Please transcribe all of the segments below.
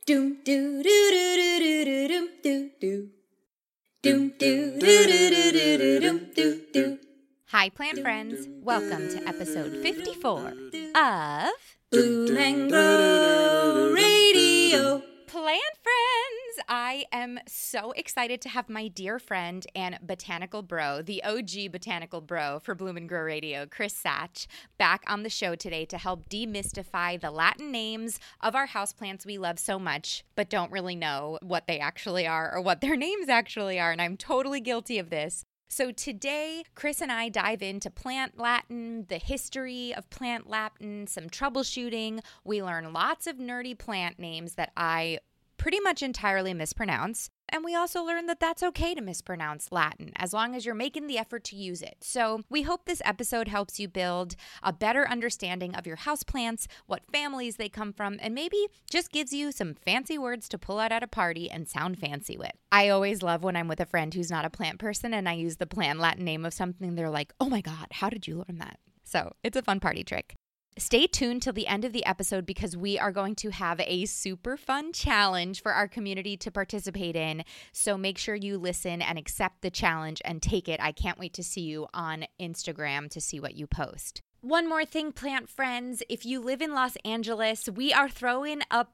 Doom doo doo doo doo doo doo doo doo. Doom doo doo doo doo doo doo doo doo. Hi, plant friends. Welcome to episode 54 of Bloom and Grow Radio. Plant Friends. I am so excited to have my dear friend and botanical bro, the OG botanical bro for Bloom and Grow Radio, Chris Satch, back on the show today to help demystify the Latin names of our houseplants we love so much, but don't really know what they actually are or what their names actually are. And I'm totally guilty of this. So today, Chris and I dive into plant Latin, the history of plant Latin, some troubleshooting. We learn lots of nerdy plant names that I pretty much entirely mispronounce. And we also learn that that's okay to mispronounce Latin as long as you're making the effort to use it. So we hope this episode helps you build a better understanding of your houseplants, what families they come from, and maybe just gives you some fancy words to pull out at a party and sound fancy with. I always love when I'm with a friend who's not a plant person and I use the plant Latin name of something. They're like, oh my God, how did you learn that? So it's a fun party trick. Stay tuned till the end of the episode because we are going to have a super fun challenge for our community to participate in. So make sure you listen and accept the challenge and take it. I can't wait to see you on Instagram to see what you post. One more thing, plant friends. If you live in Los Angeles, we are throwing a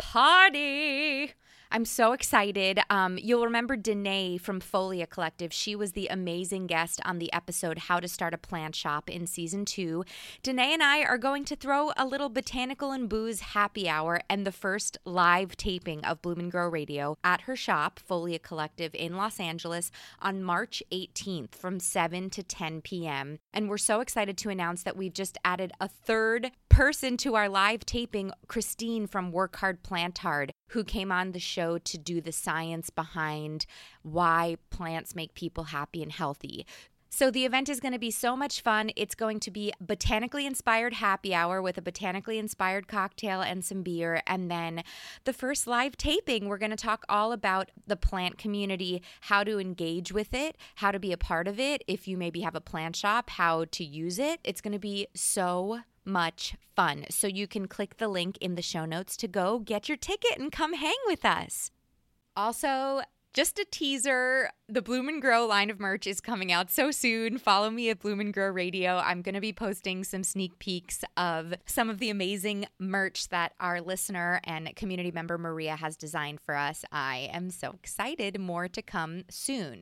party. I'm so excited. You'll remember Danae from Folia Collective. She was the amazing guest on the episode How to Start a Plant Shop in Season 2. Danae and I are going to throw a little botanical and booze happy hour and the first live taping of Bloom and Grow Radio at her shop, Folia Collective in Los Angeles on March 18th from 7 to 10 p.m. And we're so excited to announce that we've just added a third person to our live taping, Christine from Work Hard Plant Hard, who came on the show to do the science behind why plants make people happy and healthy. So the event is going to be so much fun. It's going to be botanically inspired happy hour with a botanically inspired cocktail and some beer. And then the first live taping, we're going to talk all about the plant community, how to engage with it, how to be a part of it. If you maybe have a plant shop, how to use it. It's going to be so much fun. So you can click the link in the show notes to go get your ticket and come hang with us. Also, just a teaser, the Bloom and Grow line of merch is coming out so soon. Follow me at Bloom and Grow Radio. I'm going to be posting some sneak peeks of some of the amazing merch that our listener and community member Maria has designed for us. I am so excited. More to come soon.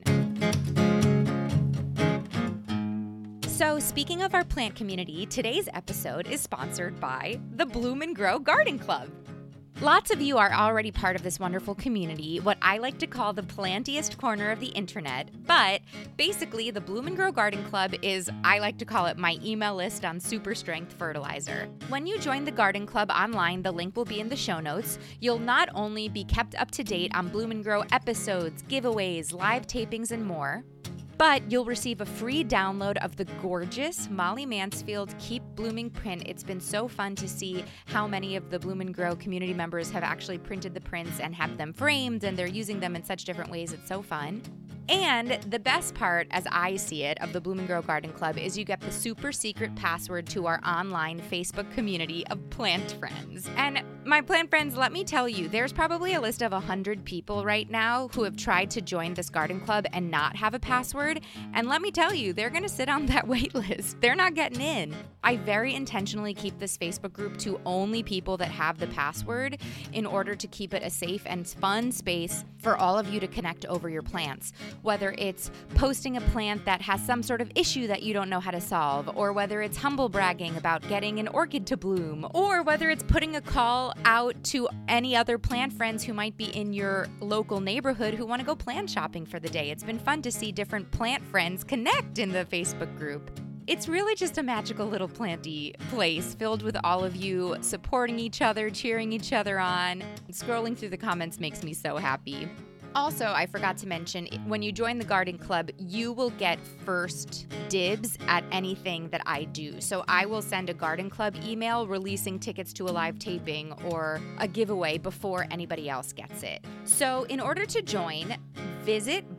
So speaking of our plant community, today's episode is sponsored by the Bloom and Grow Garden Club. Lots of you are already part of this wonderful community, what I like to call the plantiest corner of the internet. But basically, the Bloom and Grow Garden Club is, I like to call it my email list on super strength fertilizer. When you join the Garden Club online, the link will be in the show notes. You'll not only be kept up to date on Bloom and Grow episodes, giveaways, live tapings, and more, but you'll receive a free download of the gorgeous Molly Mansfield Keep Blooming print. It's been so fun to see how many of the Bloom and Grow community members have actually printed the prints and have them framed, and they're using them in such different ways. It's so fun. And the best part, as I see it, of the Bloom and Grow Garden Club is you get the super secret password to our online Facebook community of plant friends. And my plant friends, let me tell you, there's probably a list of 100 people right now who have tried to join this garden club and not have a password. And let me tell you, they're going to sit on that wait list. They're not getting in. I very intentionally keep this Facebook group to only people that have the password in order to keep it a safe and fun space for all of you to connect over your plants. Whether it's posting a plant that has some sort of issue that you don't know how to solve, or whether it's humble bragging about getting an orchid to bloom, or whether it's putting a call out to any other plant friends who might be in your local neighborhood who want to go plant shopping for the day. It's been fun to see different plant friends connect in the Facebook group. It's really just a magical little planty place filled with all of you supporting each other, cheering each other on. Scrolling through the comments makes me so happy. Also, I forgot to mention, when you join the garden club, you will get first dibs at anything that I do. So I will send a garden club email releasing tickets to a live taping or a giveaway before anybody else gets it. So in order to join, visit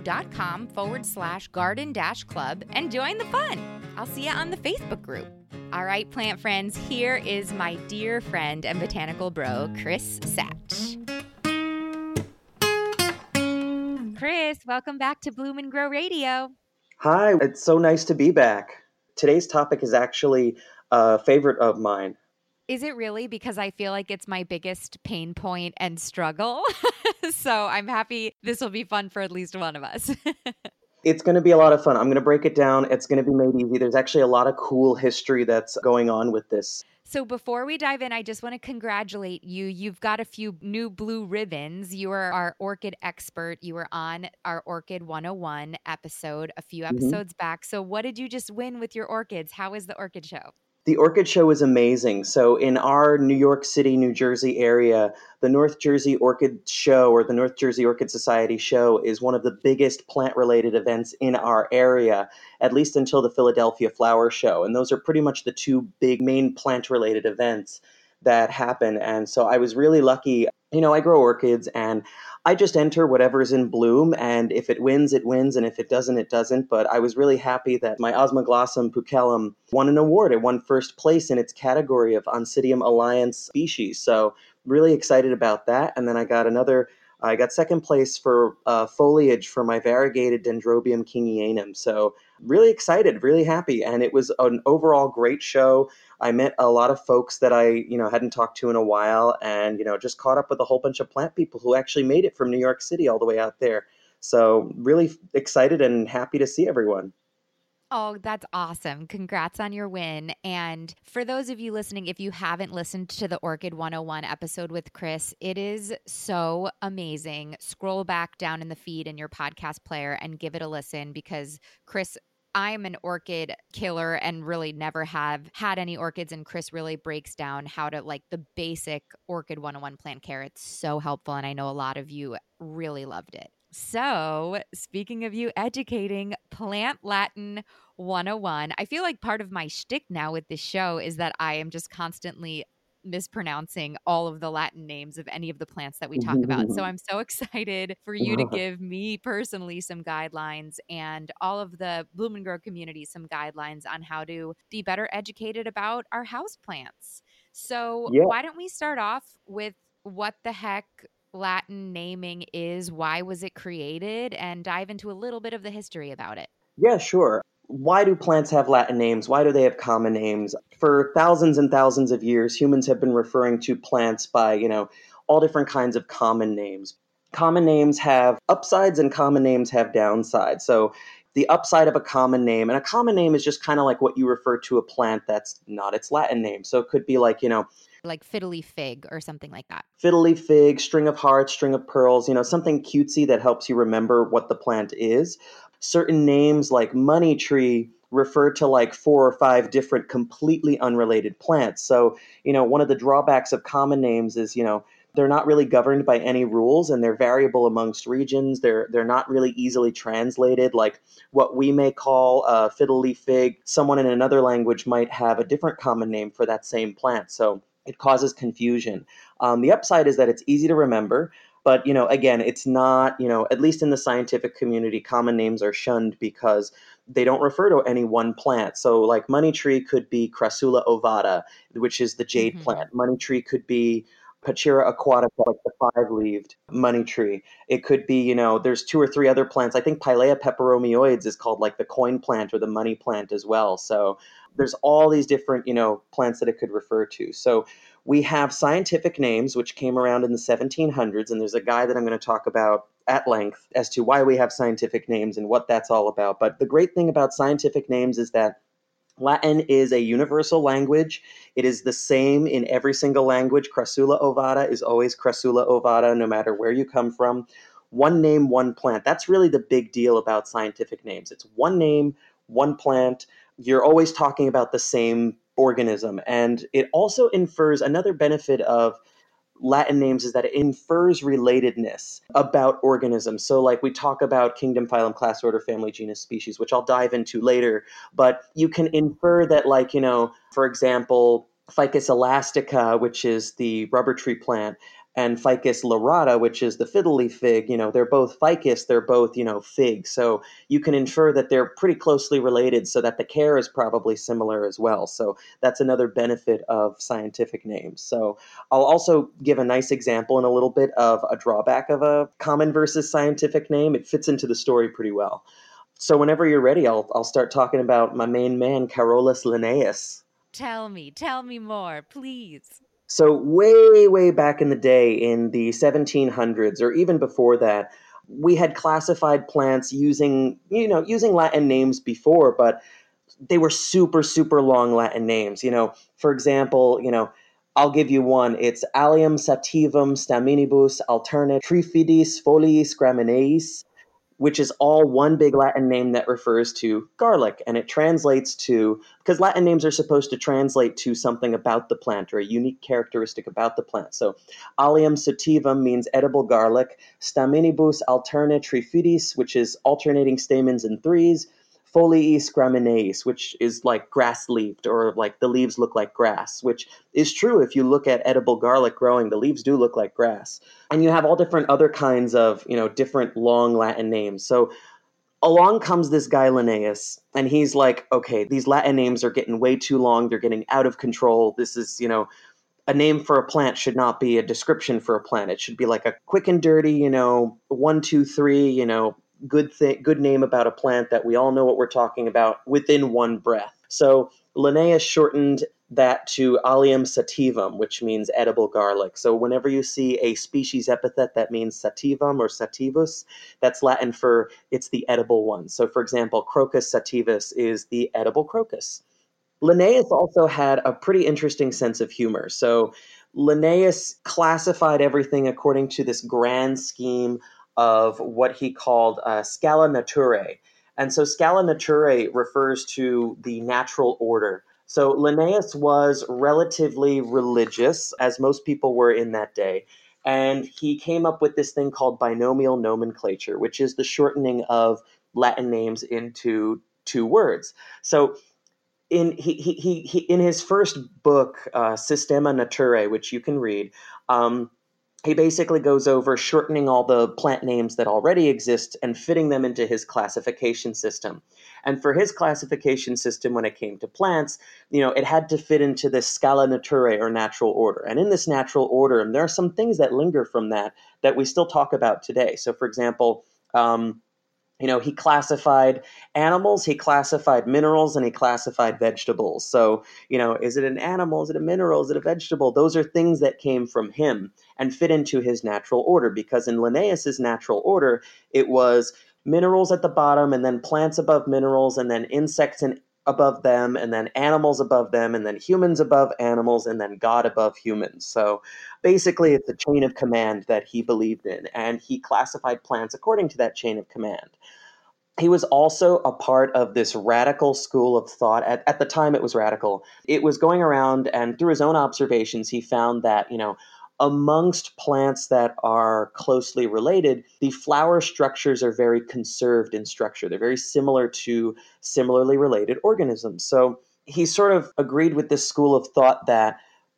bloomandgrowradio.com/garden-club and join the fun. I'll see you on the Facebook group. All right, plant friends, here is my dear friend and botanical bro, Chris Satch. Chris, welcome back to Bloom and Grow Radio. Hi, it's so nice to be back. Today's topic is actually a favorite of mine. Is it really? Because I feel like it's my biggest pain point and struggle. So I'm happy this will be fun for at least one of us. It's going to be a lot of fun. I'm going to break it down. It's going to be made easy. There's actually a lot of cool history that's going on with this. So before we dive in, I just want to congratulate you. You've got a few new blue ribbons. You are our orchid expert. You were on our Orchid 101 episode a few episodes back. So what did you just win with your orchids? How is the orchid show? The Orchid Show is amazing. So in our New York City, New Jersey area, the North Jersey Orchid Show or the North Jersey Orchid Society show is one of the biggest plant-related events in our area, at least until the Philadelphia Flower Show. And those are pretty much the two big main plant-related events that happen. And so I was really lucky. I grow orchids and I just enter whatever's in bloom, and if it wins, it wins, and if it doesn't, it doesn't. But I was really happy that my Osmoglossum pucellum won an award. It won first place in its category of Oncidium alliance species. So really excited about that. And then I got second place for foliage for my variegated Dendrobium kingianum. So really excited, really happy. And it was an overall great show. I met a lot of folks that I, hadn't talked to in a while, and, just caught up with a whole bunch of plant people who actually made it from New York City all the way out there. So really excited and happy to see everyone. Oh, that's awesome. Congrats on your win. And for those of you listening, if you haven't listened to the Orchid 101 episode with Chris, it is so amazing. Scroll back down in the feed in your podcast player and give it a listen because Chris, I'm an orchid killer and really never have had any orchids. And Chris really breaks down how to like the basic Orchid 101 plant care. It's so helpful. And I know a lot of you really loved it. So, speaking of you educating, Plant Latin 101, I feel like part of my shtick now with this show is that I am just constantly mispronouncing all of the Latin names of any of the plants that we talk about. So I'm so excited for you to give me personally some guidelines and all of the Bloom and Grow community some guidelines on how to be better educated about our house plants. So Yeah. why don't we start off with what the heck Latin naming is, why was it created, and dive into a little bit of the history about it. Yeah, sure. Why do plants have Latin names? Why do they have common names? For thousands and thousands of years, humans have been referring to plants by, all different kinds of common names. Common names have upsides and common names have downsides. So the upside of a common name, and a common name is just kind of like what you refer to a plant that's not its Latin name. So it could be like, like fiddly fig or something like that. Fiddly fig, string of hearts, string of pearls, something cutesy that helps you remember what the plant is. Certain names like money tree refer to like 4 or 5 different completely unrelated plants. So, one of the drawbacks of common names is, they're not really governed by any rules and they're variable amongst regions. They're not really easily translated. Like what we may call a fiddly fig, someone in another language might have a different common name for that same plant. So it causes confusion. The upside is that it's easy to remember. But, again, it's not, at least in the scientific community, common names are shunned because they don't refer to any one plant. So like money tree could be Crassula ovata, which is the jade plant. Money tree could be Pachira aquatica, like the 5-leaved money tree. It could be, there's 2 or 3 other plants. I think Pilea peperomioides is called like the coin plant or the money plant as well. So there's all these different, plants that it could refer to. So we have scientific names, which came around in the 1700s, and there's a guy that I'm going to talk about at length as to why we have scientific names and what that's all about. But the great thing about scientific names is that Latin is a universal language. It is the same in every single language. Crassula ovata is always Crassula ovata, no matter where you come from. One name, one plant. That's really the big deal about scientific names. It's one name, one plant. You're always talking about the same organism. And it also infers another benefit of Latin names is that it infers relatedness about organisms. So like we talk about kingdom, phylum, class, order, family, genus, species, which I'll dive into later, but you can infer that like, for example, Ficus elastica, which is the rubber tree plant, and Ficus lyrata, which is the fiddle leaf fig, they're both ficus, they're both, fig. So you can infer that they're pretty closely related, so that the care is probably similar as well. So that's another benefit of scientific names. So I'll also give a nice example in a little bit of a drawback of a common versus scientific name. It fits into the story pretty well. So whenever you're ready, I'll start talking about my main man, Carolus Linnaeus. Tell me more, please. So way, way back in the day, in the 1700s, or even before that, we had classified plants using Latin names before, but they were super, super long Latin names. For example, I'll give you one. It's Allium sativum staminibus alterne trifidis foliis gramineis, which is all one big Latin name that refers to garlic. And it translates to, because Latin names are supposed to translate to something about the plant or a unique characteristic about the plant. So Allium sativum means edible garlic, staminibus alterne trifidis, which is alternating stamens in threes, foliis gramineis, which is like grass-leaved, or like the leaves look like grass, which is true. If you look at edible garlic growing, the leaves do look like grass. And you have all different other kinds of, different long Latin names. So along comes this guy Linnaeus, and he's like, okay, these Latin names are getting way too long. They're getting out of control. This is, a name for a plant should not be a description for a plant. It should be like a quick and dirty, 1, 2, 3, good name about a plant that we all know what we're talking about within one breath. So Linnaeus shortened that to Allium sativum, which means edible garlic. So whenever you see a species epithet that means sativum or sativus, that's Latin for it's the edible one. So for example, Crocus sativus is the edible crocus. Linnaeus also had a pretty interesting sense of humor. So Linnaeus classified everything according to this grand scheme of what he called scala naturae. And so scala naturae refers to the natural order. So Linnaeus was relatively religious, as most people were in that day. And he came up with this thing called binomial nomenclature, which is the shortening of Latin names into two words. So in his first book, Systema Naturae, which you can read, he basically goes over shortening all the plant names that already exist and fitting them into his classification system. And for his classification system, when it came to plants, it had to fit into this scala naturae, or natural order. And in this natural order, and there are some things that linger from that we still talk about today. So, for example, he classified animals, he classified minerals, and he classified vegetables. So, is it an animal? Is it a mineral? Is it a vegetable? Those are things that came from him and fit into his natural order, because in Linnaeus's natural order, it was minerals at the bottom, and then plants above minerals, and then insects above them, and then animals above them, and then humans above animals, and then God above humans. So basically, it's a chain of command that he believed in, and he classified plants according to that chain of command. He was also a part of this radical school of thought. At the time, it was radical. It was going around, and through his own observations, he found that, amongst plants that are closely related, the flower structures are very conserved in structure. They're very similar to similarly related organisms. So he sort of agreed with this school of thought that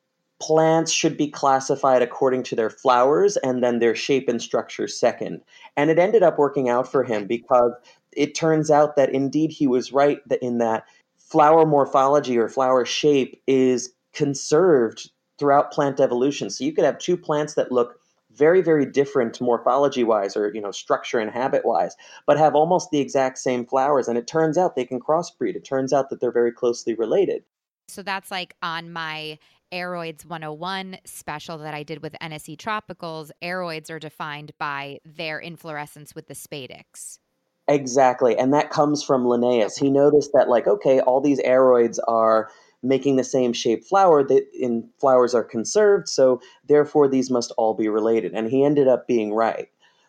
plants should be classified according to their flowers and then their shape and structure second. And it ended up working out for him, because it turns out that indeed he was right in that flower morphology, or flower shape, is conserved throughout plant evolution. So you could have two plants that look very, very different morphology wise, or structure and habit wise, but have almost the exact same flowers. And it turns out they can crossbreed. It turns out that they're very closely related. So that's like on my Aeroids 101 special that I did with NSE Tropicals. Aeroids are defined by their inflorescence with the spadix. Exactly. And that comes from Linnaeus. He noticed that, like, okay, all these aeroids are making the same shaped flower, that in flowers are conserved, so therefore these must all be related. And he ended up being right.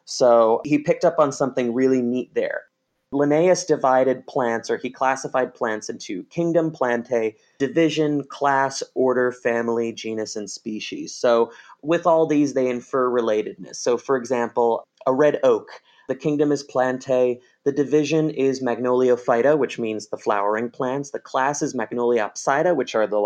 So he picked up on something really neat there. Linnaeus divided plants, or he classified plants into kingdom, plantae, division, class, order, family, genus, and species. So with all these, they infer relatedness. So for example, a red oak, the kingdom is plantae, the division is Magnoliophyta, which means the flowering plants. The class is Magnoliopsida, which are the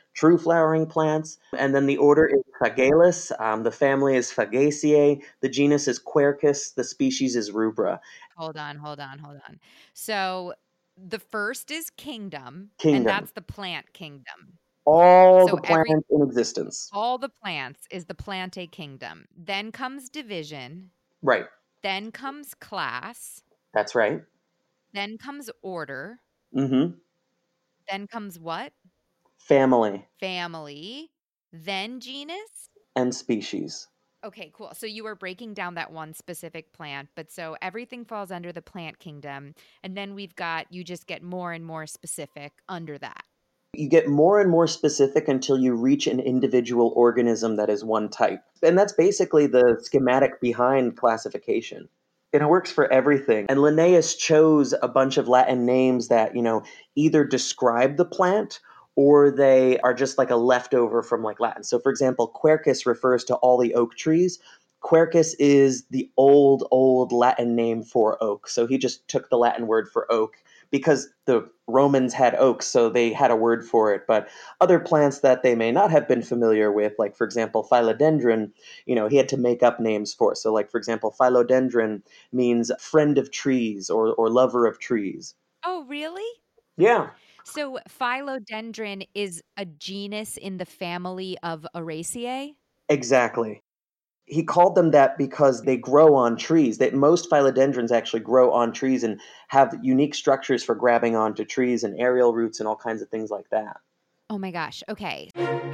true flowering plants. And then the order is Phagales. The family is Fagaceae. The genus is Quercus. The species is Rubra. Hold on, hold on, hold on. So the first is kingdom, and Kingdom. that's the plant kingdom. All So the plants in existence. all the plants is the Plantae kingdom. Then comes division, Right. then comes class, That's right. then comes order, Mm-hmm. then comes what? Family Family, then genus. and species. Okay, cool. So you were breaking down that one specific plant, but so everything falls under the plant kingdom. And then you just get more and more specific under that. You get more and more specific until you reach an individual organism that is one type. And that's basically the schematic behind classification. And it works for everything. And Linnaeus chose a bunch of Latin names that, either describe the plant or they are just like a leftover from like Latin. So for example, Quercus refers to all the oak trees. Quercus is the old Latin name for oak. So he just took the Latin word for oak because the Romans had oaks, so they had a word for it. But other plants that they may not have been familiar with, like for example, philodendron, he had to make up names for. So like for example, philodendron means friend of trees or lover of trees. Oh, really? Yeah, So philodendron is a genus in the family of Araceae? exactly. He called them that because they grow on trees. That most philodendrons actually grow on trees and have unique structures for grabbing onto trees and aerial roots and all kinds of things like that. Oh my gosh. Okay.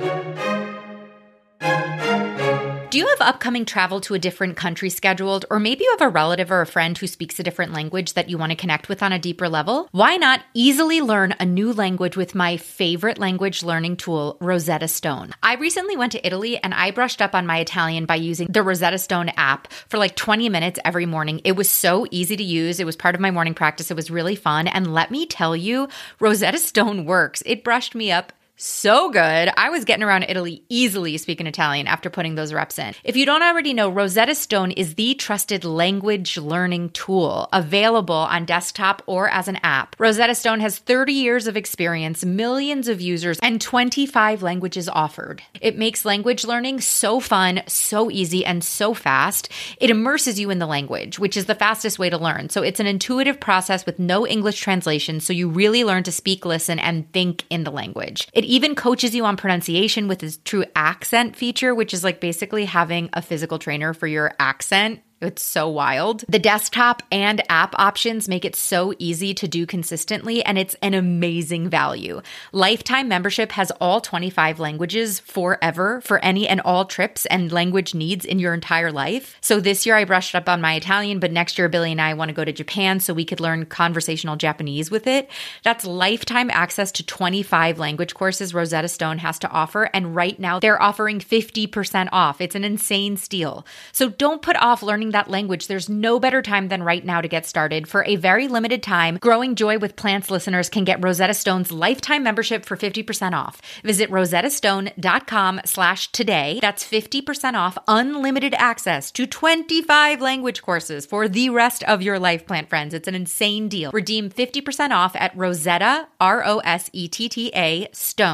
Do you have upcoming travel to a different country scheduled? Or maybe you have a relative or a friend who speaks a different language that you want to connect with on a deeper level? Why not easily learn a new language with my favorite language learning tool, Rosetta Stone? I recently went to Italy and I brushed up on my Italian by using the Rosetta Stone app for like 20 minutes every morning. It was so easy to use. It was part of my morning practice. It was really fun. And let me tell you, Rosetta Stone works. It brushed me up so good. I was getting around Italy easily speaking Italian after putting those reps in. If you don't already know, Rosetta Stone is the trusted language learning tool available on desktop or as an app. Rosetta Stone has 30 years of experience, millions of users, and 25 languages offered. It makes language learning so fun, so easy, and so fast. It immerses you in the language, which is the fastest way to learn. So it's an intuitive process with no English translation, so you really learn to speak, listen, and think in the language. It even coaches you on pronunciation with its true accent feature, which is like basically having a physical trainer for your accent. It's so wild. The desktop and app options make it so easy to do consistently, and it's an amazing value. Lifetime membership has all 25 languages forever for any and all trips and language needs in your entire life. So this year I brushed up on my Italian, but next year Billy and I want to go to Japan so we could learn conversational Japanese with it. That's lifetime access to 25 language courses Rosetta Stone has to offer, and right now they're offering 50% off. It's an insane steal. So don't put off learning that language. There's no better time than right now to get started. For a very limited time, Growing Joy with Plants listeners can get Rosetta Stone's lifetime membership for 50% off. Visit rosettastone.com/today. That's 50% off unlimited access to 25 language courses for the rest of your life, plant friends. It's an insane deal. Redeem 50% off at Rosetta, ROSETTA,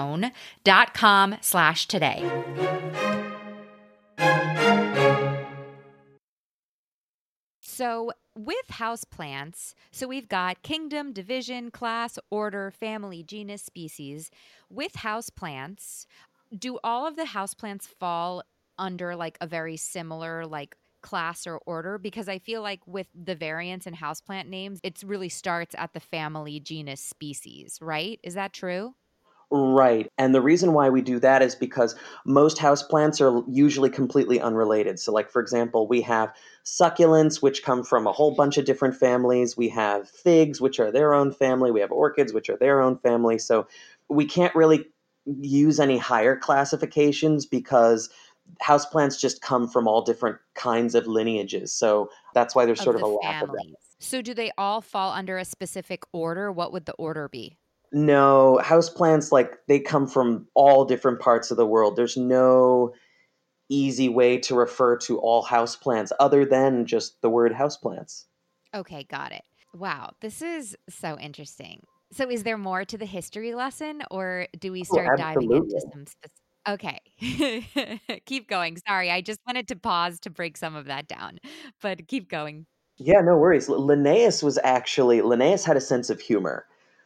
stone.com/today. So with houseplants, so we've got kingdom, division, class, order, family, genus, species. With houseplants, do all of the houseplants fall under like a very similar like class or order? Because I feel like with the variants in houseplant names, it really starts at the family, genus, species, right? Is that true? Right. And the reason why we do that is because most houseplants are usually completely unrelated. So, like, for example, we have succulents, which come from a whole bunch of different families. We have figs, which are their own family. We have orchids, which are their own family. So, we can't really use any higher classifications because houseplants just come from all different kinds of lineages. So, that's why there's Of sort of the a lack of that. families. So do they all fall under a specific order? What would the order be? No, houseplants, like, they come from all different parts of the world. There's no easy way to refer to all houseplants other than just the word houseplants. Okay, got it. Wow, this is so interesting. So is there more to the history lesson, or do we Oh, start diving into absolutely. some Okay. Keep going. Sorry, I just wanted to pause to break some of that down, but keep going. Yeah, no worries. Linnaeus had a sense of humor.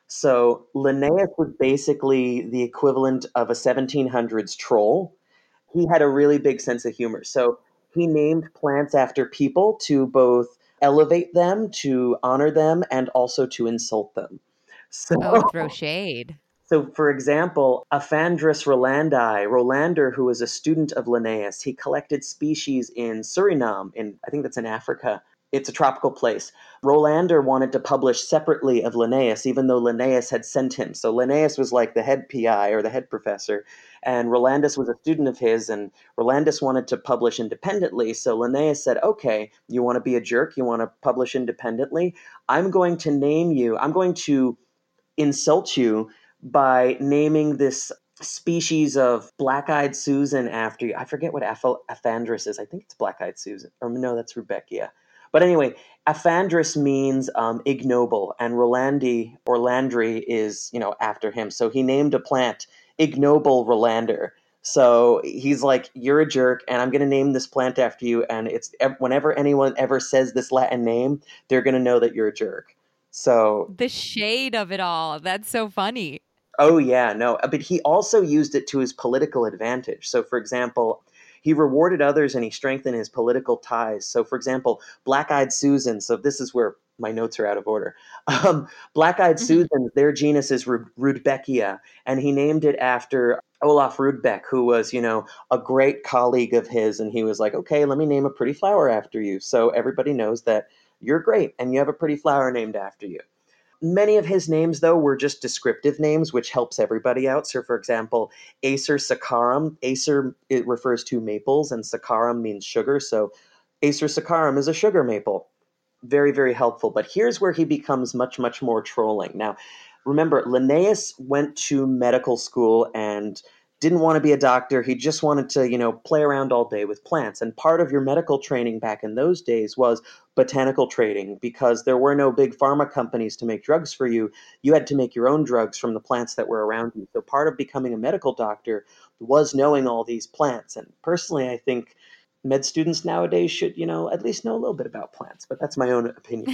So Linnaeus was basically the equivalent of a 1700s troll. He had a really big sense of humor. So he named plants after people to both elevate them, to honor them, and also to insult them. So Oh, throw shade. So, for example, Aphandrus rolandi, Rolander, who was a student of Linnaeus, he collected species in Suriname, in I think that's in Africa. It's a tropical place. Rolander wanted to publish separately of Linnaeus, even though Linnaeus had sent him. So Linnaeus was like the head PI or the head professor, and Rolandus was a student of his, and Rolandus wanted to publish independently. So Linnaeus said, "Okay, you want to be a jerk? You want to publish independently? I'm going to name you. I'm going to insult you by naming this species of black-eyed Susan after you. I forget what Aphandrus is. I think it's black-eyed Susan, or no, that's Rudbeckia. But anyway, Aphandrus means ignoble, and Rolandi or Landry is after him. So he named a plant Ignoble Rolander. So he's like, "You're a jerk, and I'm going to name this plant after you." And it's whenever anyone ever says this Latin name, they're going to know that you're a jerk. So The shade of it all. That's so funny. oh yeah, no, but he also used it to his political advantage. So for example, he rewarded others and he strengthened his political ties. So for example, Black-eyed Susan, so this is where my notes are out of order. Black-eyed Mhm. Susan, their genus is Rudbeckia, and he named it after Olaf Rudbeck, who was, a great colleague of his, and he was like, "Okay, let me name a pretty flower after you." So everybody knows that you're great and you have a pretty flower named after you. Many of his names, though, were just descriptive names, which helps everybody out. So, for example, Acer saccharum. Acer, it refers to maples, and saccharum means sugar. So, Acer saccharum is a sugar maple. Very, very helpful. But here's where he becomes much, much more trolling. Now, remember, Linnaeus went to medical school and didn't want to be a doctor. He just wanted to, play around all day with plants. And part of your medical training back in those days was botanical training because there were no big pharma companies to make drugs for you. You had to make your own drugs from the plants that were around you. So part of becoming a medical doctor was knowing all these plants. And personally, I think med students nowadays should, at least know a little bit about plants, but that's my own opinion.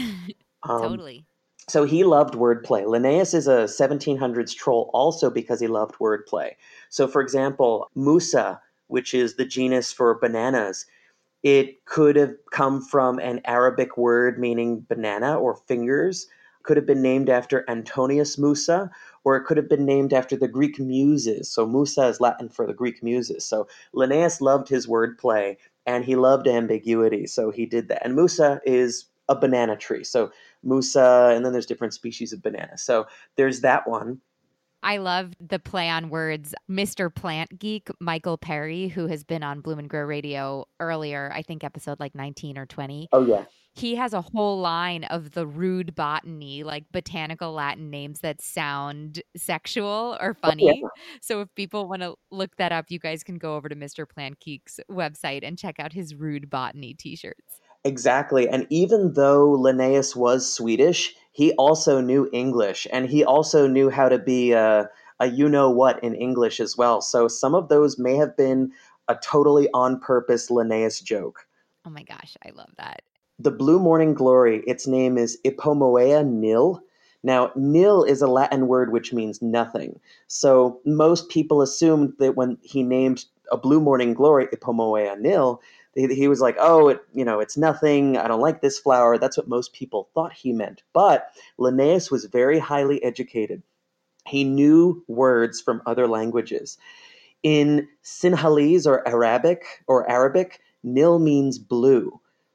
Um, Totally. so he loved wordplay. Linnaeus is a 1700s troll also because he loved wordplay. So, for example, Musa, which is the genus for bananas, it could have come from an Arabic word meaning banana or fingers, could have been named after Antonius Musa, or it could have been named after the Greek muses. So Musa is Latin for the Greek muses. So Linnaeus loved his wordplay and he loved ambiguity. So he did that. And Musa is a banana tree. So Musa, and then there's different species of banana. So there's that one. I love the play on words. Mr. Plant Geek, Michael Perry, who has been on Bloom and Grow Radio earlier, I think episode like 19 or 20. Oh, yeah. He has a whole line of the rude botany, like botanical Latin names that sound sexual or Oh, yeah. funny. So if people want to look that up, you guys can go over to Mr. Plant Geek's website and check out his rude botany t-shirts. Exactly. And even though Linnaeus was Swedish, he also knew English and he also knew how to be a you know what in English as well. So some of those may have been a totally on purpose Linnaeus joke. Oh my gosh, I love that. The blue morning glory, its name is Ipomoea nil. Now, nil is a Latin word which means nothing. So most people assumed that when he named a blue morning glory Ipomoea nil, he was like, "Oh, it's nothing. I don't like this flower." That's what most people thought he meant. But Linnaeus was very highly educated. He knew words from other languages. In Sinhalese or Arabic, nil means blue.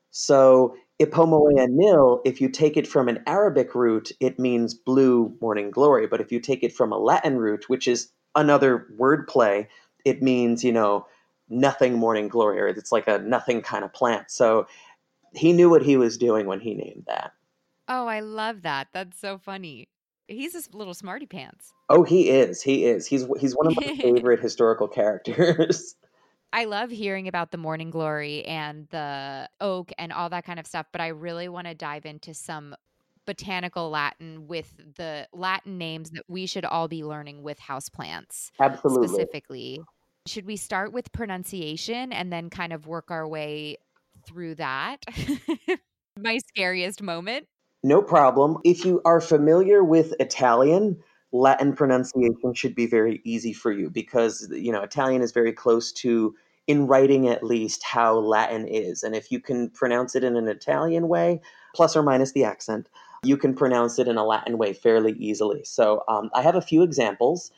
So Ipomoea nil, if you take it from an Arabic root, it means blue morning glory. But if you take it from a Latin root, which is another word play, it means, nothing morning glory, or it's like a nothing kind of plant. So he knew what he was doing when he named that. Oh, I love that. That's so funny. He's this little smarty pants. Oh, he is. He is. He's one of my favorite historical characters. I love hearing about the morning glory and the oak and all that kind of stuff, but I really want to dive into some botanical Latin with the Latin names that we should all be learning with houseplants Absolutely. specifically. Should we start with pronunciation and then kind of work our way through that? My scariest moment. No problem. If you are familiar with Italian, Latin pronunciation should be very easy for you because, Italian is very close to, in writing at least, how Latin is. And if you can pronounce it in an Italian way, plus or minus the accent, you can pronounce it in a Latin way fairly easily. So I have a few examples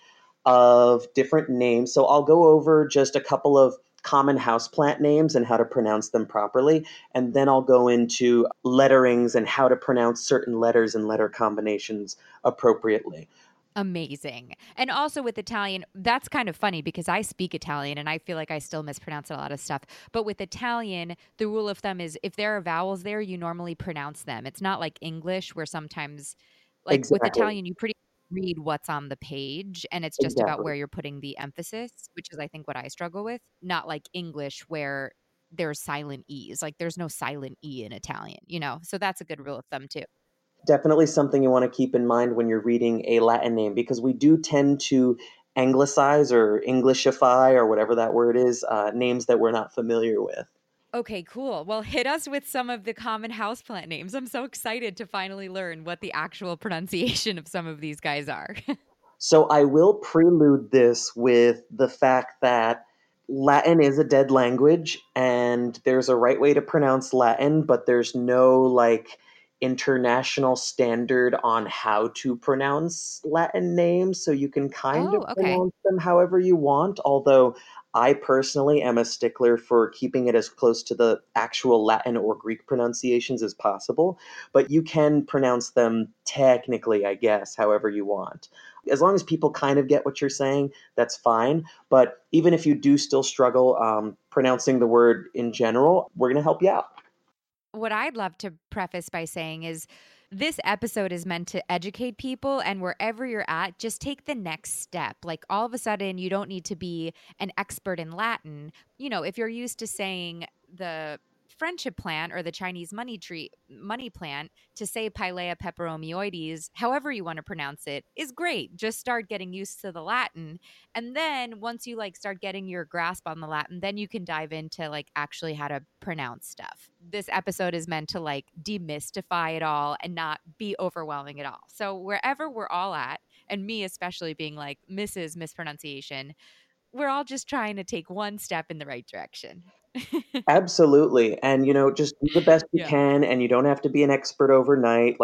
of different names. So I'll go over just a couple of common houseplant names and how to pronounce them properly. And then I'll go into letterings and how to pronounce certain letters and letter combinations appropriately. Amazing. And also with Italian, that's kind of funny because I speak Italian and I feel like I still mispronounce a lot of stuff. But with Italian, the rule of thumb is if there are vowels there, you normally pronounce them. It's not like English where sometimes, like with Exactly. Italian, you pretty read what's on the page and it's just about Exactly. where you're putting the emphasis, which is I think what I struggle with. Not like English where there's silent E's. Like there's no silent E in Italian, you know? So that's a good rule of thumb too. Definitely something you want to keep in mind when you're reading a Latin name because we do tend to anglicize or Englishify or whatever that word is, names that we're not familiar with. Okay, cool. Well, hit us with some of the common houseplant names. I'm so excited to finally learn what the actual pronunciation of some of these guys are. So I will prelude this with the fact that Latin is a dead language and there's a right way to pronounce Latin, but there's no like international standard on how to pronounce Latin names. So you can kind of Oh, okay. pronounce them however you want, although I personally am a stickler for keeping it as close to the actual Latin or Greek pronunciations as possible. But you can pronounce them technically, I guess, however you want. As long as people kind of get what you're saying, that's fine. But even if you do still struggle pronouncing the word in general, we're going to help you out. What I'd love to preface by saying is this episode is meant to educate people, and wherever you're at, just take the next step. Like all of a sudden, you don't need to be an expert in Latin. You know, if you're used to saying the friendship plant or the Chinese money plant, to say Pilea peperomioides, however you want to pronounce it, is great. Just start getting used to the Latin. And then once you like start getting your grasp on the Latin, then you can dive into like actually how to pronounce stuff. This episode is meant to like demystify it all and not be overwhelming at all. So wherever we're all at, and me especially being like Mrs. Mispronunciation, we're all just trying to take one step in the right direction. Absolutely. And, just do the best you Yeah. can, and you don't have to be an expert overnight.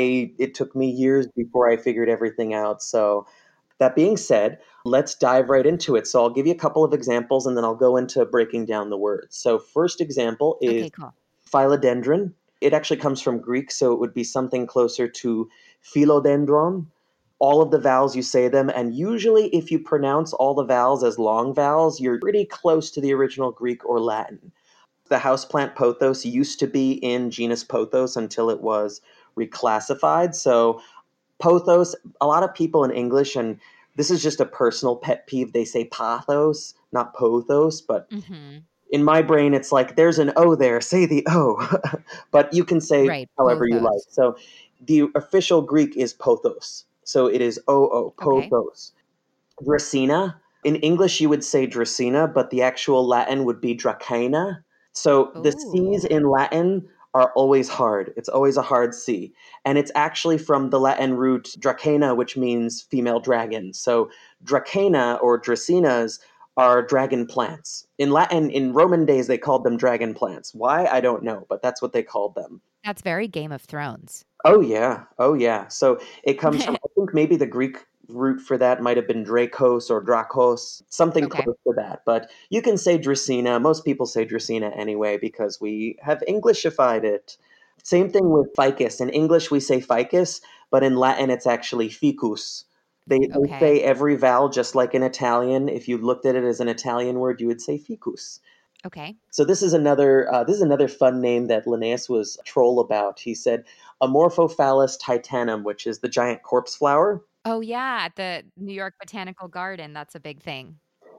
It took me years before I figured everything out. So, that being said, let's dive right into it. So, I'll give you a couple of examples and then I'll go into breaking down the words. So, first example is Okay, cool. philodendron. It actually comes from Greek, so it would be something closer to philodendron. All of the vowels, you say them, and usually if you pronounce all the vowels as long vowels, you're pretty close to the original Greek or Latin. The houseplant pothos used to be in genus Pothos until it was reclassified. So pothos, a lot of people in English, and this is just a personal pet peeve, they say pathos, not pothos, but Hmm. in my brain, it's like there's an O there, say the O. But you can say Right, however you like. pothos. So the official Greek is pothos. So it is O, Okay. pothos. Dracaena. In English, you would say Dracaena, but the actual Latin would be Dracaena. So the C's Oh, in Latin are always hard. It's always a hard C. And it's actually from the Latin root Dracaena, which means female dragon. So Dracaena or Dracaenas are dragon plants. In Latin, in Roman days, they called them dragon plants. Why? I don't know, but that's what they called them. that's very Game of Thrones. Oh yeah, oh yeah. So it comes from, I think maybe the Greek root for that might have been Dracos or Dracos, something Okay. close to that. But you can say Dracaena. Most people say Dracaena anyway because we have Englishified it. Same thing with ficus. In English we say ficus, but in Latin it's actually ficus. They Okay. say every vowel just like in Italian. If you looked at it as an Italian word, you would say ficus. Okay. So this is another fun name that Linnaeus was troll about. He said Amorphophallus titanum, which is the giant corpse flower. Oh, yeah, at the New York Botanical Garden, that's a big thing.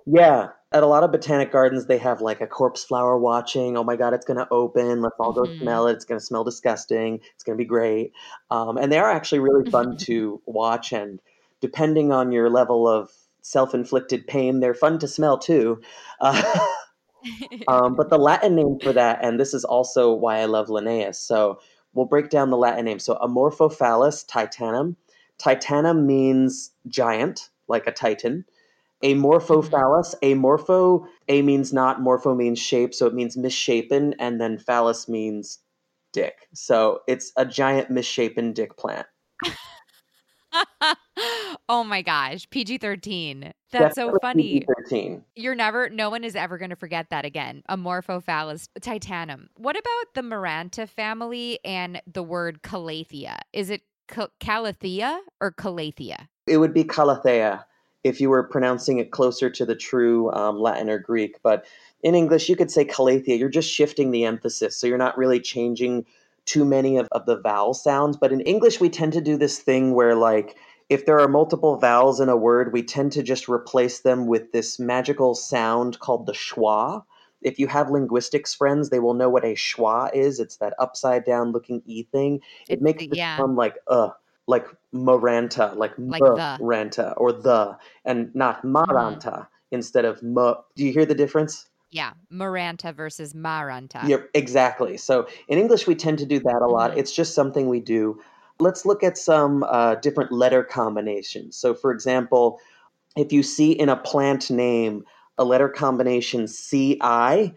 Yeah, at a lot of botanic gardens, they have like a corpse flower watching. Oh my God, it's going to open. Let's all go Hmm. smell it. It's going to smell disgusting. It's going to be great. And they are actually really fun to watch. And depending on your level of self inflicted pain, they're fun to smell too. Uh, but the Latin name for that, and this is also why I love Linnaeus. So we'll break down the Latin name. So Amorphophallus titanum. Titanum means giant, like a titan. Hmm. Amorphophallus. Amorpho, A means not, morpho means shape, so it means misshapen, and then phallus means dick. So it's a giant misshapen dick plant. Oh my gosh, PG-13. That's so Definitely funny. PG-13. No one is ever going to forget that again. Amorphophallus titanum. What about the Maranta family and the word calathea? Is it calathea or calathea? It would be Calathea if you were pronouncing it closer to the true Latin or Greek. But in English, you could say Calathea. You're just shifting the emphasis. So you're not really changing too many of the vowel sounds. But in English, we tend to do this thing where, like, if there are multiple vowels in a word, we tend to just replace them with this magical sound called the schwa. If you have linguistics friends, they will know what a schwa is. It's that upside down looking E thing. It It's makes it yeah, sound like Maranta, like like the. Maranta, or the, and not Mhm. Maranta instead of ma. Do you hear the difference? Yeah, Maranta versus Maranta. Yep, exactly. So in English, we tend to do that a lot. Mhm. It's just something we do. Let's look at some different letter combinations. So, for example, if you see in a plant name a letter combination CI,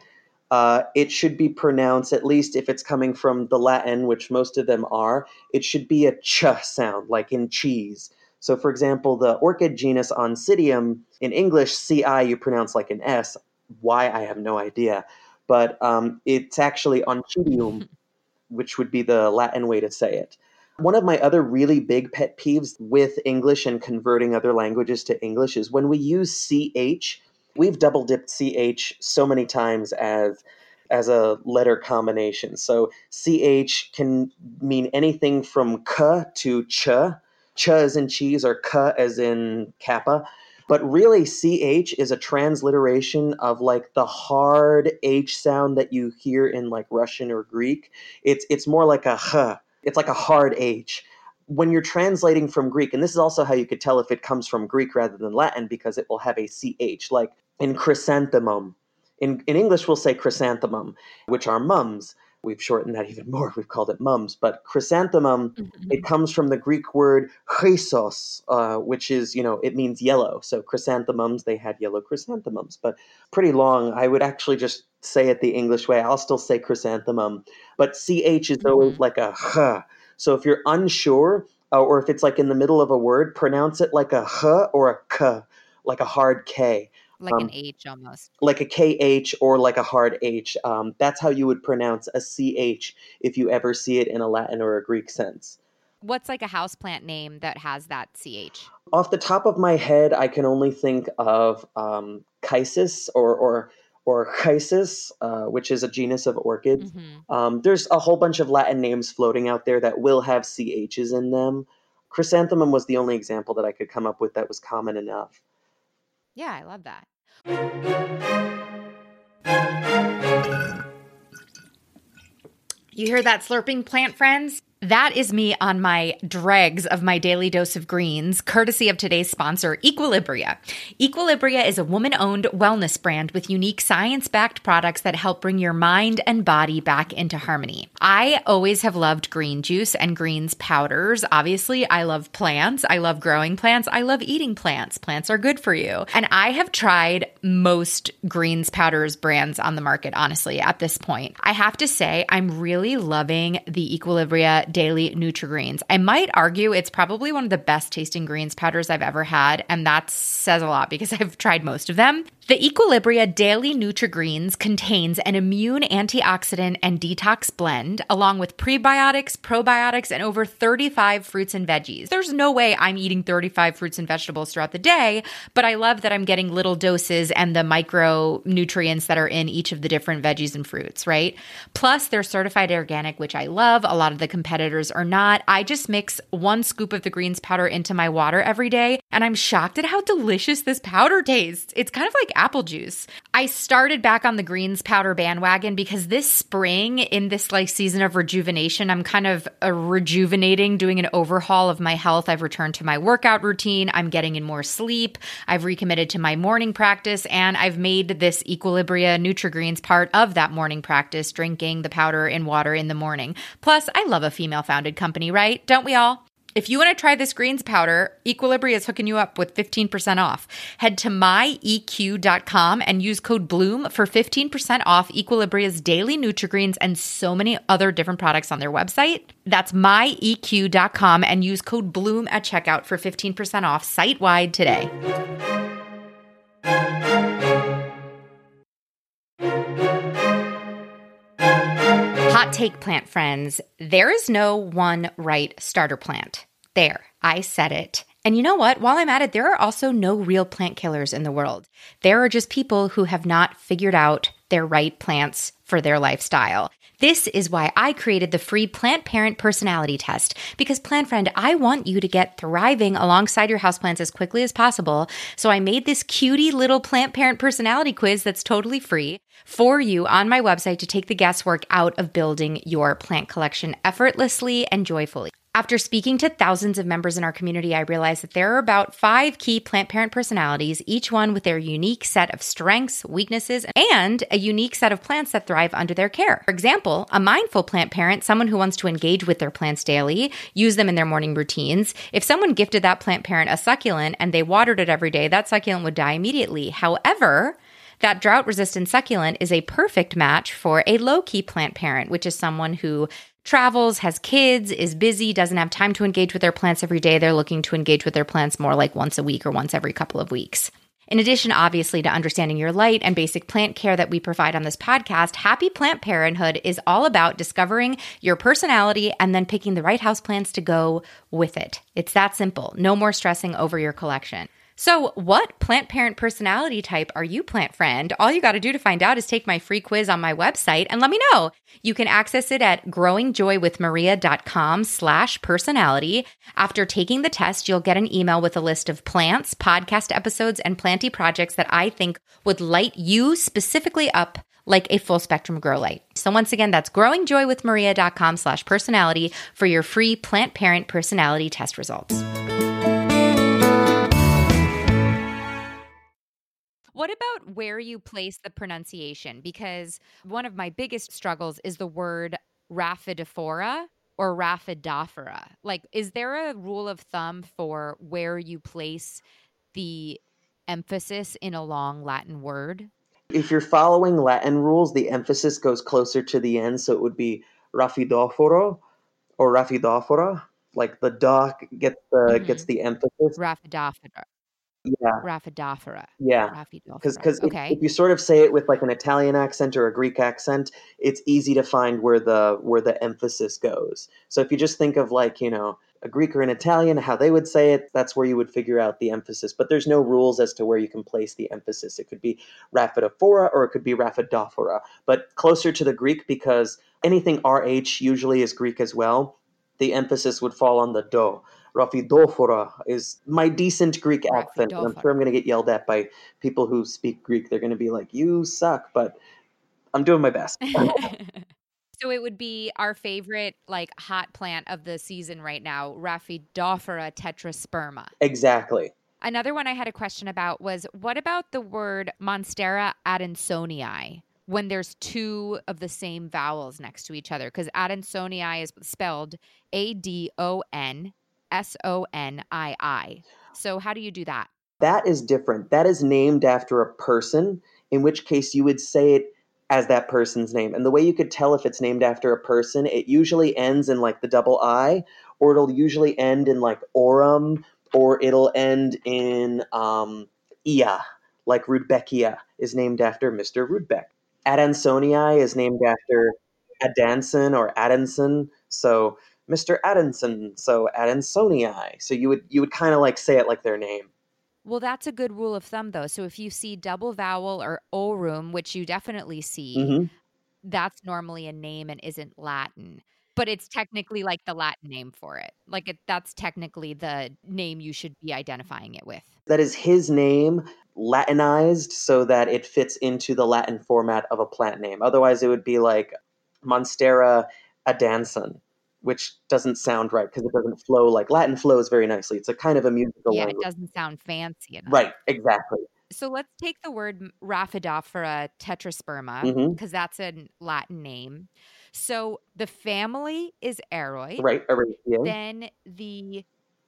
it should be pronounced, at least if it's coming from the Latin, which most of them are, it should be a ch sound, like in cheese. So, for example, the orchid genus Oncidium, in English, CI you pronounce like an S. Why, I have no idea. But it's actually Oncidium, which would be the Latin way to say it. One of my other really big pet peeves with English and converting other languages to English is when we use CH. We've double dipped CH so many times as a letter combination. So CH can mean anything from K to Ch. Ch as in cheese or K as in kappa. But really, CH is a transliteration of like the hard H sound that you hear in like Russian or Greek. It's more like a h. It's like a hard H. When you're translating from Greek, and this is also how you could tell if it comes from Greek rather than Latin, because it will have a ch, like in chrysanthemum. In English, we'll say chrysanthemum, which are mums. We've shortened that even more. We've called it mums. But chrysanthemum, it comes from the Greek word chrysos, which is, it means yellow. So chrysanthemums, they had yellow chrysanthemums. But pretty long. I would actually just say it the English way. I'll still say chrysanthemum. But CH is always Mhm. like a H. So if you're unsure, or if it's like in the middle of a word, pronounce it like a H or a K, like a hard K. Like an Um, H almost. like a KH or like a hard H. That's how you would pronounce a CH if you ever see it in a Latin or a Greek sense. What's like a houseplant name that has that CH? Off the top of my head, I can only think of Chysis or Chysis, which is a genus of orchids. Mhm. There's a whole bunch of Latin names floating out there that will have CHs in them. Chrysanthemum was the only example that I could come up with that was common enough. Yeah, I love that. You hear that slurping, plant friends? That is me on my dregs of my daily dose of greens, courtesy of today's sponsor, Equilibria. Equilibria is a woman-owned wellness brand with unique science-backed products that help bring your mind and body back into harmony. I always have loved green juice and greens powders. Obviously, I love plants. I love growing plants. I love eating plants. Plants are good for you. And I have tried most greens powders brands on the market, honestly, at this point. I have to say, I'm really loving the Equilibria Daily Nutri-Greens. I might argue it's probably one of the best tasting greens powders I've ever had, and that says a lot because I've tried most of them. The Equilibria Daily Nutri-Greens contains an immune antioxidant and detox blend, along with prebiotics, probiotics, and over 35 fruits and veggies. There's no way I'm eating 35 fruits and vegetables throughout the day, but I love that I'm getting little doses and the micronutrients that are in each of the different veggies and fruits, right? Plus, they're certified organic, which I love. A lot of the competitors competitors or not. I just mix 1 scoop of the greens powder into my water every day, and I'm shocked at how delicious this powder tastes. It's kind of like apple juice. I started back on the greens powder bandwagon because this spring, in this like season of rejuvenation, I'm kind of rejuvenating, doing an overhaul of my health. I've returned to my workout routine. I'm getting in more sleep. I've recommitted to my morning practice, and I've made this Equilibria Nutri-Greens part of that morning practice, drinking the powder in water in the morning. Plus, I love a female-founded company, right? Don't we all? If you want to try this greens powder, Equilibria is hooking you up with 15% off. Head to myeq.com and use code BLOOM for 15% off Equilibria's daily Nutri-Greens and so many other different products on their website. That's myeq.com and use code BLOOM at checkout for 15% off site-wide today. Hot take, plant friends. There is no one right starter plant. There, I said it. And you know what? While I'm at it, there are also no real plant killers in the world. There are just people who have not figured out their right plants for their lifestyle. This is why I created the free Plant Parent Personality Test. Because, plant friend, I want you to get thriving alongside your houseplants as quickly as possible. So I made this cutie little Plant Parent Personality Quiz that's totally free for you on my website to take the guesswork out of building your plant collection effortlessly and joyfully. After speaking to thousands of members in our community, I realized that there are about 5 key plant parent personalities, each one with their unique set of strengths, weaknesses, and a unique set of plants that thrive under their care. For example, a mindful plant parent, someone who wants to engage with their plants daily, use them in their morning routines. If someone gifted that plant parent a succulent and they watered it every day, that succulent would die immediately. However, that drought-resistant succulent is a perfect match for a low-key plant parent, which is someone who travels, has kids, is busy, doesn't have time to engage with their plants every day. They're looking to engage with their plants more like once a week or once every couple of weeks. In addition, obviously, to understanding your light and basic plant care that we provide on this podcast, Happy Plant Parenthood is all about discovering your personality and then picking the right houseplants to go with it. It's that simple. No more stressing over your collection. So what plant parent personality type are you, plant friend? All you got to do to find out is take my free quiz on my website and let me know. You can access it at growingjoywithmaria.com/personality. After taking the test, you'll get an email with a list of plants, podcast episodes, and planty projects that I think would light you specifically up like a full spectrum grow light. So once again, that's growingjoywithmaria.com/personality for your free plant parent personality test results. What about where you place the pronunciation? Because one of my biggest struggles is the word Rhaphidophora or Rhaphidophora. Like, is there a rule of thumb for where you place the emphasis in a long Latin word? If you're following Latin rules, the emphasis goes closer to the end, so it would be Rafidoforo or Rafidophora. Like the da gets the emphasis. Rhaphidophora. Yeah, Rhaphidophora. yeah. Because Rhaphidophora. Okay. if you sort of say it with like an Italian accent or a Greek accent, it's easy to find where the emphasis goes. So if you just think of like, a Greek or an Italian, how they would say it, that's where you would figure out the emphasis. But there's no rules as to where you can place the emphasis. It could be Rhaphidophora or it could be Rhaphidophora, but closer to the Greek because anything RH usually is Greek as well. The emphasis would fall on the do. Rhaphidophora is my decent Greek accent, and I'm sure I'm going to get yelled at by people who speak Greek. They're going to be like, "You suck," but I'm doing my best. So it would be our favorite like hot plant of the season right now, Rhaphidophora tetrasperma. Exactly. Another one I had a question about was, what about the word Monstera adansonii when there's 2 of the same vowels next to each other? Because adansonii is spelled ADONSONII. So how do you do that? That is different. That is named after a person, in which case you would say it as that person's name. And the way you could tell if it's named after a person, it usually ends in like the double I, or it'll usually end in like orum, or it'll end in ia, like Rudbeckia is named after Mr. Rudbeck. Adansonii is named after Adanson or Adanson, so Mr. Adanson, so Adansonii. So you would kind of like say it like their name. Well, that's a good rule of thumb, though. So if you see double vowel or orum, which you definitely see, Mm-hmm. that's normally a name and isn't Latin. But it's technically like the Latin name for it. Like that's technically the name you should be identifying it with. That is his name Latinized so that it fits into the Latin format of a plant name. Otherwise, it would be like Monstera adanson, which doesn't sound right because it doesn't flow like Latin flows very nicely. It's a kind of a musical Yeah, it language. doesn't sound fancy enough. Right, exactly. So let's take the word Rhaphidophora tetrasperma Hmm. because that's a Latin name. So the family is Aroid. Right, Araceae. Then the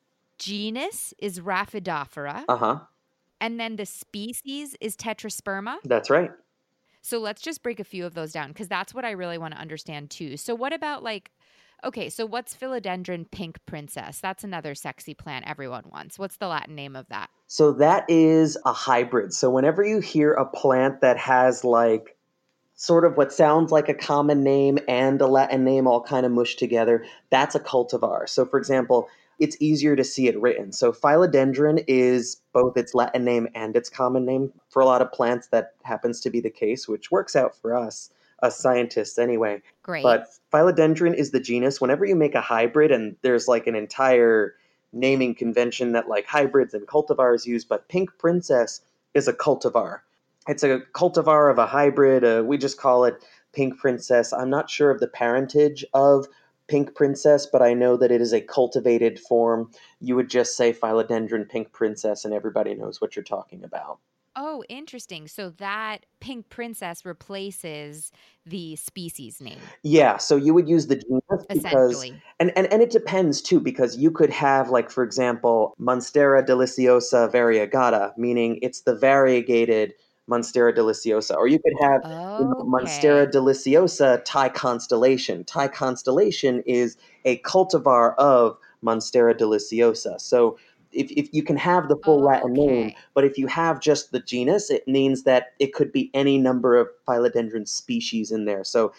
genus is Rhaphidophora. Uh-huh. And then the species is Tetrasperma. That's right. So let's just break a few of those down because that's what I really want to understand too. So what about okay, so what's Philodendron pink princess? That's another sexy plant everyone wants. What's the Latin name of that? So that is a hybrid. So whenever you hear a plant that has like sort of what sounds like a common name and a Latin name all kind of mushed together, that's a cultivar. So for example, it's easier to see it written. So philodendron is both its Latin name and its common name. For a lot of plants, that happens to be the case, which works out for us scientists anyway. Great. But philodendron is the genus. Whenever you make a hybrid, and there's like an entire naming convention that like hybrids and cultivars use, but pink princess is a cultivar. It's a cultivar of a hybrid. We just call it pink princess. I'm not sure of the parentage of pink princess, but I know that it is a cultivated form. You would just say philodendron pink princess, and everybody knows what you're talking about. Oh, interesting. So that pink princess replaces the species name, Yeah, so you would use the genus because, essentially. and it depends too, because you could have, like, for example, Monstera deliciosa variegata, meaning it's the variegated Monstera deliciosa, or you could have Monstera Okay. deliciosa Thai constellation. Thai constellation is a cultivar of Monstera deliciosa. So if you can have the full Latin name, Okay. but if you have just the genus, it means that it could be any number of philodendron species in there. So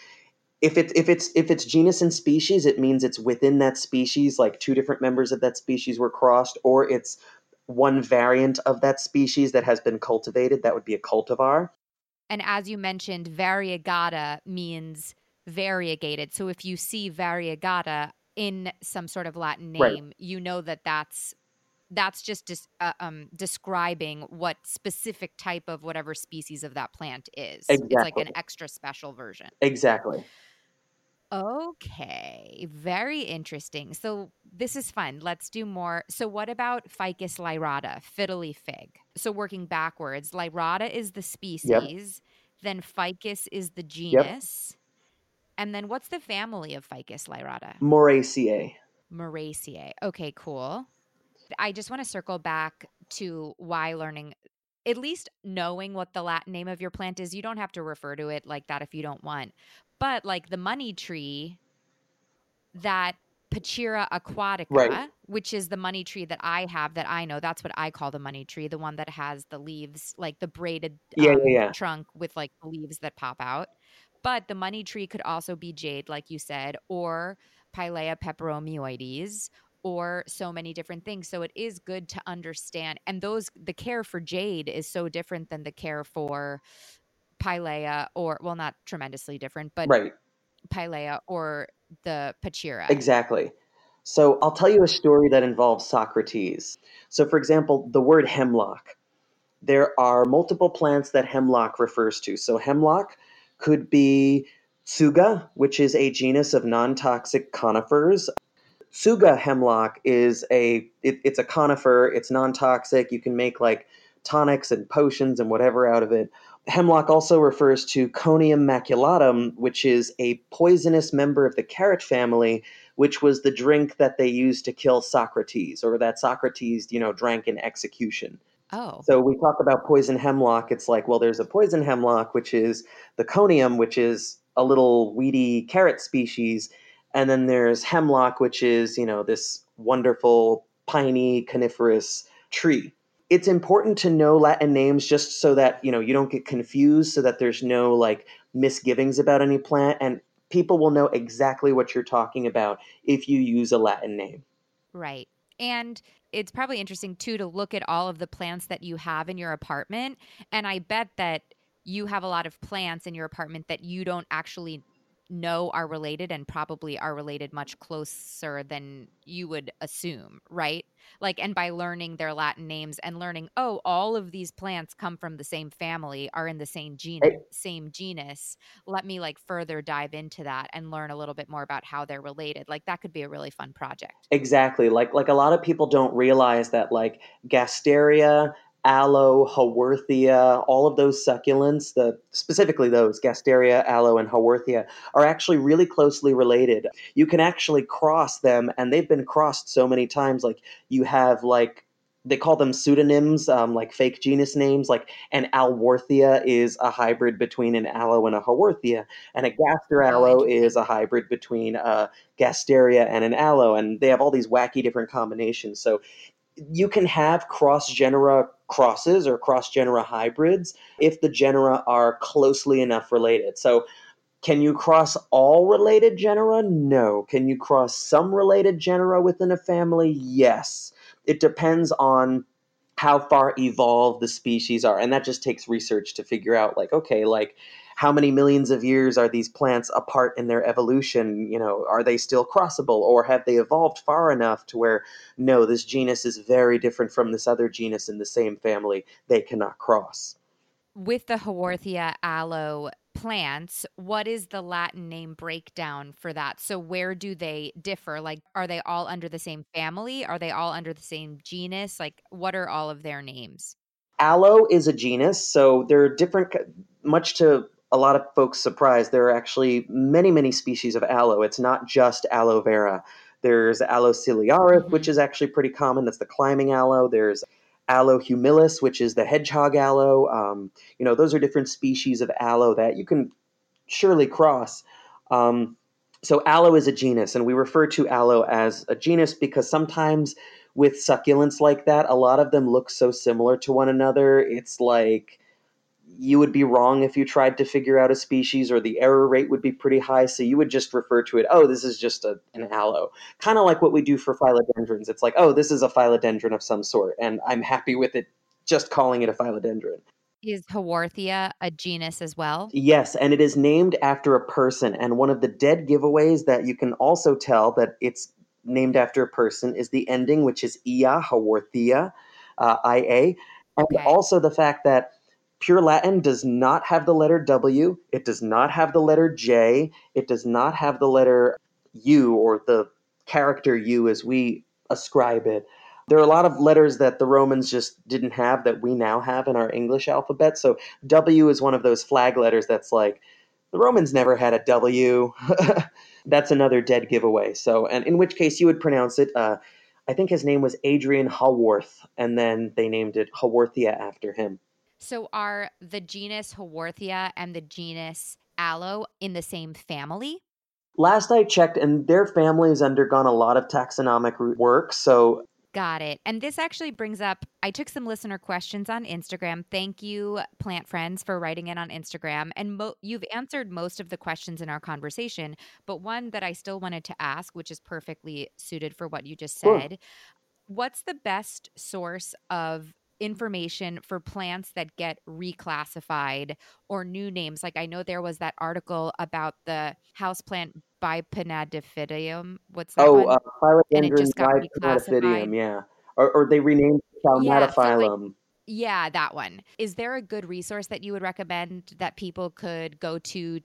if it's genus and species, it means it's within that species, like two different members of that species were crossed, or it's one variant of that species that has been cultivated. That would be a cultivar. And as you mentioned, variegata means variegated. So if you see variegata in some sort of Latin Right. name, you know that that's just describing what specific type of whatever species of that plant is. It's like Exactly. an extra special version. Exactly. Okay, very interesting. So this is fun. Let's do more. So what about Ficus lyrata, fiddly fig? So working backwards, lyrata is the Yep. species, then ficus is the Yep. genus, and then what's the family of Ficus lyrata? Moraceae. Moraceae. Okay, cool. I just want to circle back to why learning, at least knowing what the Latin name of your plant is. You don't have to refer to it like that if you don't want. But like the money tree, that Pachira Right. aquatica, which is the money tree that I have that I know, that's what I call the money tree, the one that has the leaves, like the braided Yeah. Yeah. Yeah. trunk with like the leaves that pop out. But the money tree could also be jade, like you said, or Pilea peperomioides, or so many different things. So it is good to understand. And the care for jade is so different than the care for Pilea, or, well, not tremendously different, but Right. Pilea or the Pachira. Exactly. So I'll tell you a story that involves Socrates. So, for example, the word hemlock. There are multiple plants that hemlock refers to. So hemlock could be Tsuga, which is a genus of non-toxic conifers. Tsuga hemlock is it's a conifer. It's non-toxic. You can make like tonics and potions and whatever out of it. Hemlock also refers to Conium maculatum, which is a poisonous member of the carrot family, which was the drink that they used to kill Socrates, or that Socrates, drank in execution. Oh, So we talk about poison hemlock. It's like, well, there's a poison hemlock, which is the conium, which is a little weedy carrot species. And then there's hemlock, which is, this wonderful piney coniferous tree. It's important to know Latin names just so that, you don't get confused, so that there's no like misgivings about any plant. And people will know exactly what you're talking about if you use a Latin name. right. And it's probably interesting too to look at all of the plants that you have in your apartment. And I bet that you have a lot of plants in your apartment that you don't actually know are related and probably are related much closer than you would assume, right? Like, and by learning their Latin names and learning, oh, all of these plants come from the same family, are in the same genus, let me like further dive into that and learn a little bit more about how they're related. Like that could be a really fun project. Exactly. Like a lot of people don't realize that like Gasteria, aloe, haworthia, all of those succulents, the specifically those Gasteria, aloe, and haworthia are actually really closely related. You can actually cross them, and they've been crossed so many times. Like you have like they call them pseudonyms, like fake genus names. Like an Alworthia is a hybrid between an aloe and a haworthia, and a Gaster Oh, aloe is interesting. a hybrid between Gasteria and an aloe, and they have all these wacky different combinations. So you can have cross genera crosses or cross genera hybrids if the genera are closely enough related. So can you cross all related genera? No. Can you cross some related genera within a family? Yes. It depends on how far evolved the species are. And that just takes research to figure out, like, okay, like, how many millions of years are these plants apart in their evolution? You know, are they still crossable, or have they evolved far enough to where, no, this genus is very different from this other genus in the same family? They cannot cross. With the Haworthia aloe plants, what is the Latin name breakdown for that? So where do they differ? Like, are they all under the same family? Are they all under the same genus? Like, what are all of their names? Aloe is a genus, so there are different, much to a lot of folks' surprise, there are actually many, many species of aloe. It's not just aloe vera. There's Aloe ciliaris, which Hmm. is actually pretty common. That's the climbing aloe. There's Aloe humilis, which is the hedgehog aloe. Those are different species of aloe that you can surely cross. Um, so aloe is a genus, and we refer to aloe as a genus because sometimes with succulents like that, a lot of them look so similar to one another. It's like you would be wrong if you tried to figure out a species, or the error rate would be pretty high. So you would just refer to it, oh, this is just an aloe. Kind of like what we do for philodendrons. It's like, oh, this is a philodendron of some sort, and I'm happy with it just calling it a philodendron. Is Haworthia a genus as well? Yes, and it is named after a person. And one of the dead giveaways that you can also tell that it's named after a person is the ending, which is ia, Haworthia, ia. And Okay. also the fact that Pure Latin does not have the letter W, it does not have the letter J, it does not have the letter U, or the character U as we ascribe it. There are a lot of letters that the Romans just didn't have that we now have in our English alphabet. So W is one of those flag letters that's like, the Romans never had a W. That's another dead giveaway. So, and in which case you would pronounce it, I think his name was Adrian Haworth, and then they named it Haworthia after him. So are the genus Haworthia and the genus Aloe in the same family? Last I checked, and their family has undergone a lot of taxonomic work. So, Got it. And this actually brings up, I took some listener questions on Instagram. Thank you, Plant Friends, for writing in on Instagram. And you've answered most of the questions in our conversation, but one that I still wanted to ask, which is perfectly suited for what you just sure. said. What's the best source of information for plants that get reclassified or new names? Like I know there was that article about the houseplant Bipinadiphidium. What's that Oh, one? And it Philodendron just got reclassified. Bipinodophidium, yeah. Or they renamed it Yeah, like Palmatophyllum. yeah, that one. Is there a good resource that you would recommend that people could go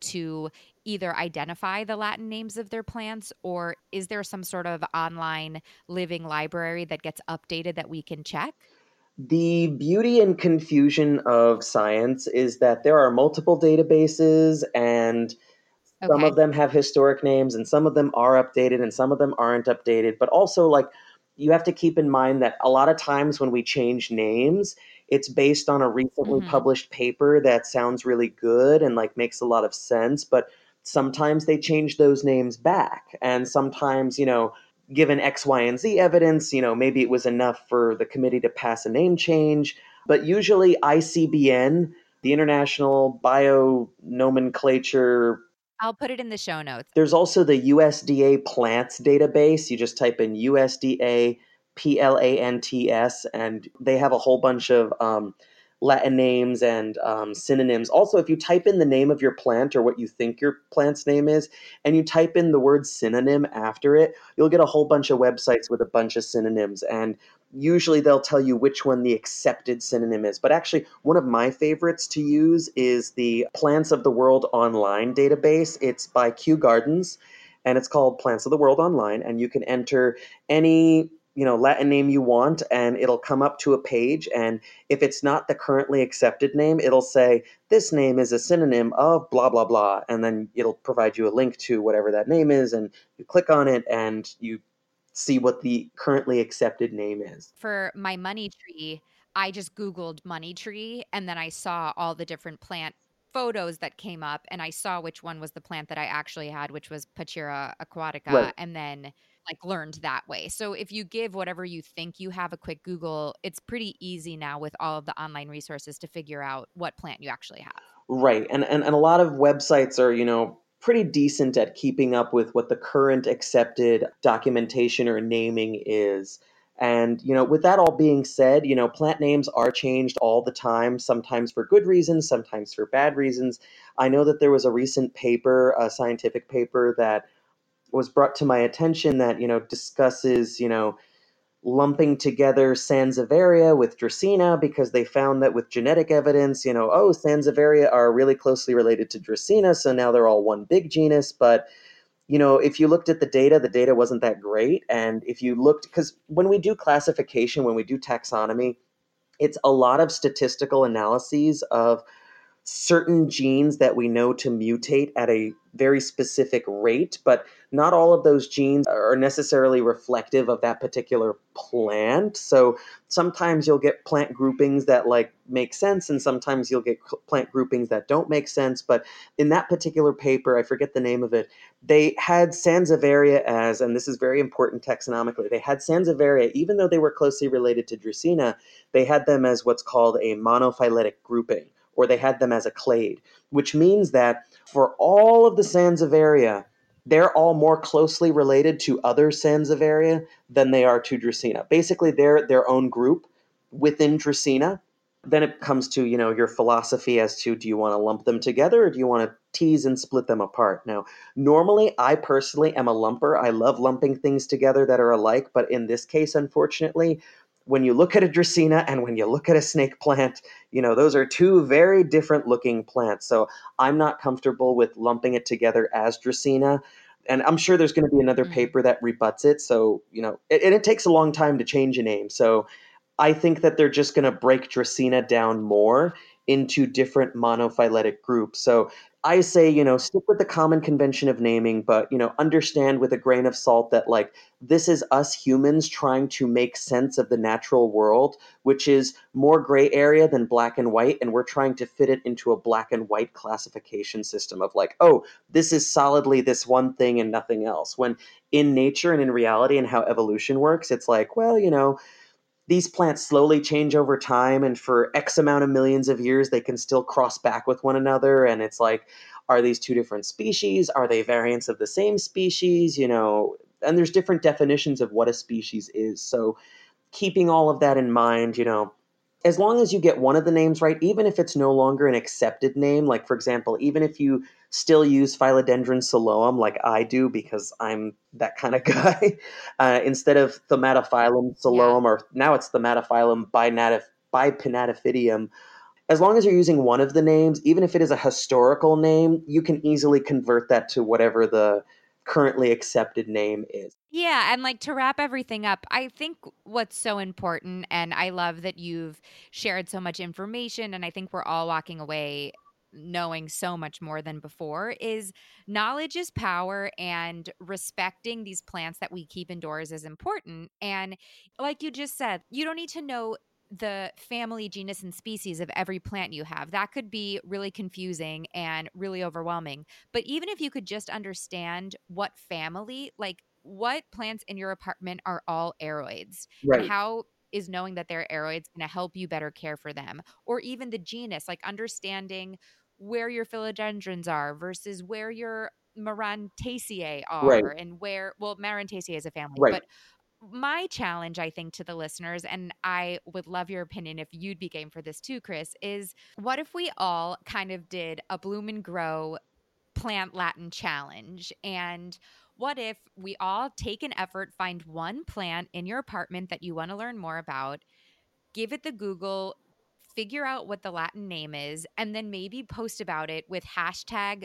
to either identify the Latin names of their plants, or is there some sort of online living library that gets updated that we can check? The beauty and confusion of science is that there are multiple databases, and some of Okay. them have historic names, and some of them are updated, and some of them aren't updated. But also, like, you have to keep in mind that a lot of times when we change names, it's based on a recently Mhm. published paper that sounds really good and like makes a lot of sense. But sometimes they change those names back, and sometimes, given X, Y, and Z evidence, maybe it was enough for the committee to pass a name change. But usually, ICBN, the International Bionomenclature. I'll put it in the show notes. There's also the USDA plants database. You just type in USDA plants, and they have a whole bunch of Latin names and synonyms. Also, if you type in the name of your plant or what you think your plant's name is, and you type in the word synonym after it, you'll get a whole bunch of websites with a bunch of synonyms. And usually they'll tell you which one the accepted synonym is. But actually, one of my favorites to use is the Plants of the World Online database. It's by Kew Gardens, and it's called Plants of the World Online. And you can enter any Latin name you want, and it'll come up to a page. And if it's not the currently accepted name, it'll say this name is a synonym of blah blah blah, and then it'll provide you a link to whatever that name is, and you click on it and you see what the currently accepted name is. For my money tree, I just Googled money tree and then I saw all the different plant photos that came up and I saw which one was the plant that I actually had, which was Pachira aquatica, Right. and then like learned that way. So if you give whatever you think you have a quick Google, it's pretty easy now with all of the online resources to figure out what plant you actually have. Right. And a lot of websites are, pretty decent at keeping up with what the current accepted documentation or naming is. And, with that all being said, plant names are changed all the time, sometimes for good reasons, sometimes for bad reasons. I know that there was a recent paper, a scientific paper that was brought to my attention that, discusses, lumping together Sansevieria with Dracaena because they found that with genetic evidence, Sansevieria are really closely related to Dracaena, so now they're all one big genus. But if you looked at the data wasn't that great. And if you looked, because when we do classification, when we do taxonomy, it's a lot of statistical analyses of certain genes that we know to mutate at a very specific rate, but not all of those genes are necessarily reflective of that particular plant. So sometimes you'll get plant groupings that like make sense, and sometimes you'll get plant groupings that don't make sense. But in that particular paper, I forget the name of it, they had Sansevieria as, and this is very important taxonomically, they had Sansevieria, even though they were closely related to Dracaena, they had them as what's called a monophyletic grouping, or they had them as a clade, which means that for all of the Sansevieria, they're all more closely related to other Sansevieria than they are to Dracaena. Basically, they're their own group within Dracaena. Then it comes to, your philosophy as to, do you want to lump them together or do you want to tease and split them apart? Now, normally, I personally am a lumper. I love lumping things together that are alike, but in this case, unfortunately, when you look at a Dracaena and when you look at a snake plant, those are two very different looking plants. So I'm not comfortable with lumping it together as Dracaena. And I'm sure there's going to be another Mm. paper that rebuts it. So, and it takes a long time to change a name. So I think that they're just going to break Dracaena down more into different monophyletic groups. So I say, stick with the common convention of naming, but, understand with a grain of salt that, like, this is us humans trying to make sense of the natural world, which is more gray area than black and white. And we're trying to fit it into a black and white classification system of like, oh, this is solidly this one thing and nothing else. When in nature and in reality and how evolution works, it's like, well, these plants slowly change over time, and for X amount of millions of years they can still cross back with one another. And it's like, are these two different species? Are they variants of the same species? And there's different definitions of what a species is. So keeping all of that in mind, as long as you get one of the names right, even if it's no longer an accepted name, like for example, even if you still use Philodendron Psiloam like I do because I'm that kind of guy, instead of Thamatophyllum Yeah. Psiloam, or now it's Thamatophyllum bipinnatifidum, as long as you're using one of the names, even if it is a historical name, you can easily convert that to whatever the currently accepted name is. Yeah, and like to wrap everything up, I think what's so important, and I love that you've shared so much information, and I think we're all walking away knowing so much more than before, is knowledge is power, and respecting these plants that we keep indoors is important. And like you just said, you don't need to know the family, genus, and species of every plant you have. That could be really confusing and really overwhelming. But even if you could just understand what family, like what plants in your apartment are all aroids, and Right, how is knowing that they're aroids going to help you better care for them, or even the genus, like understanding where your philodendrons are versus where your Marantaceae right, are, and where, well, Marantaceae is a family, right. but my challenge, I think, to the listeners, and I would love your opinion if you'd be game for this too, Chris, is what if we all kind of did a Bloom and Grow plant Latin challenge? And what if we all take an effort, find one plant in your apartment that you want to learn more about, give it the Google, figure out what the Latin name is, and then maybe post about it with hashtag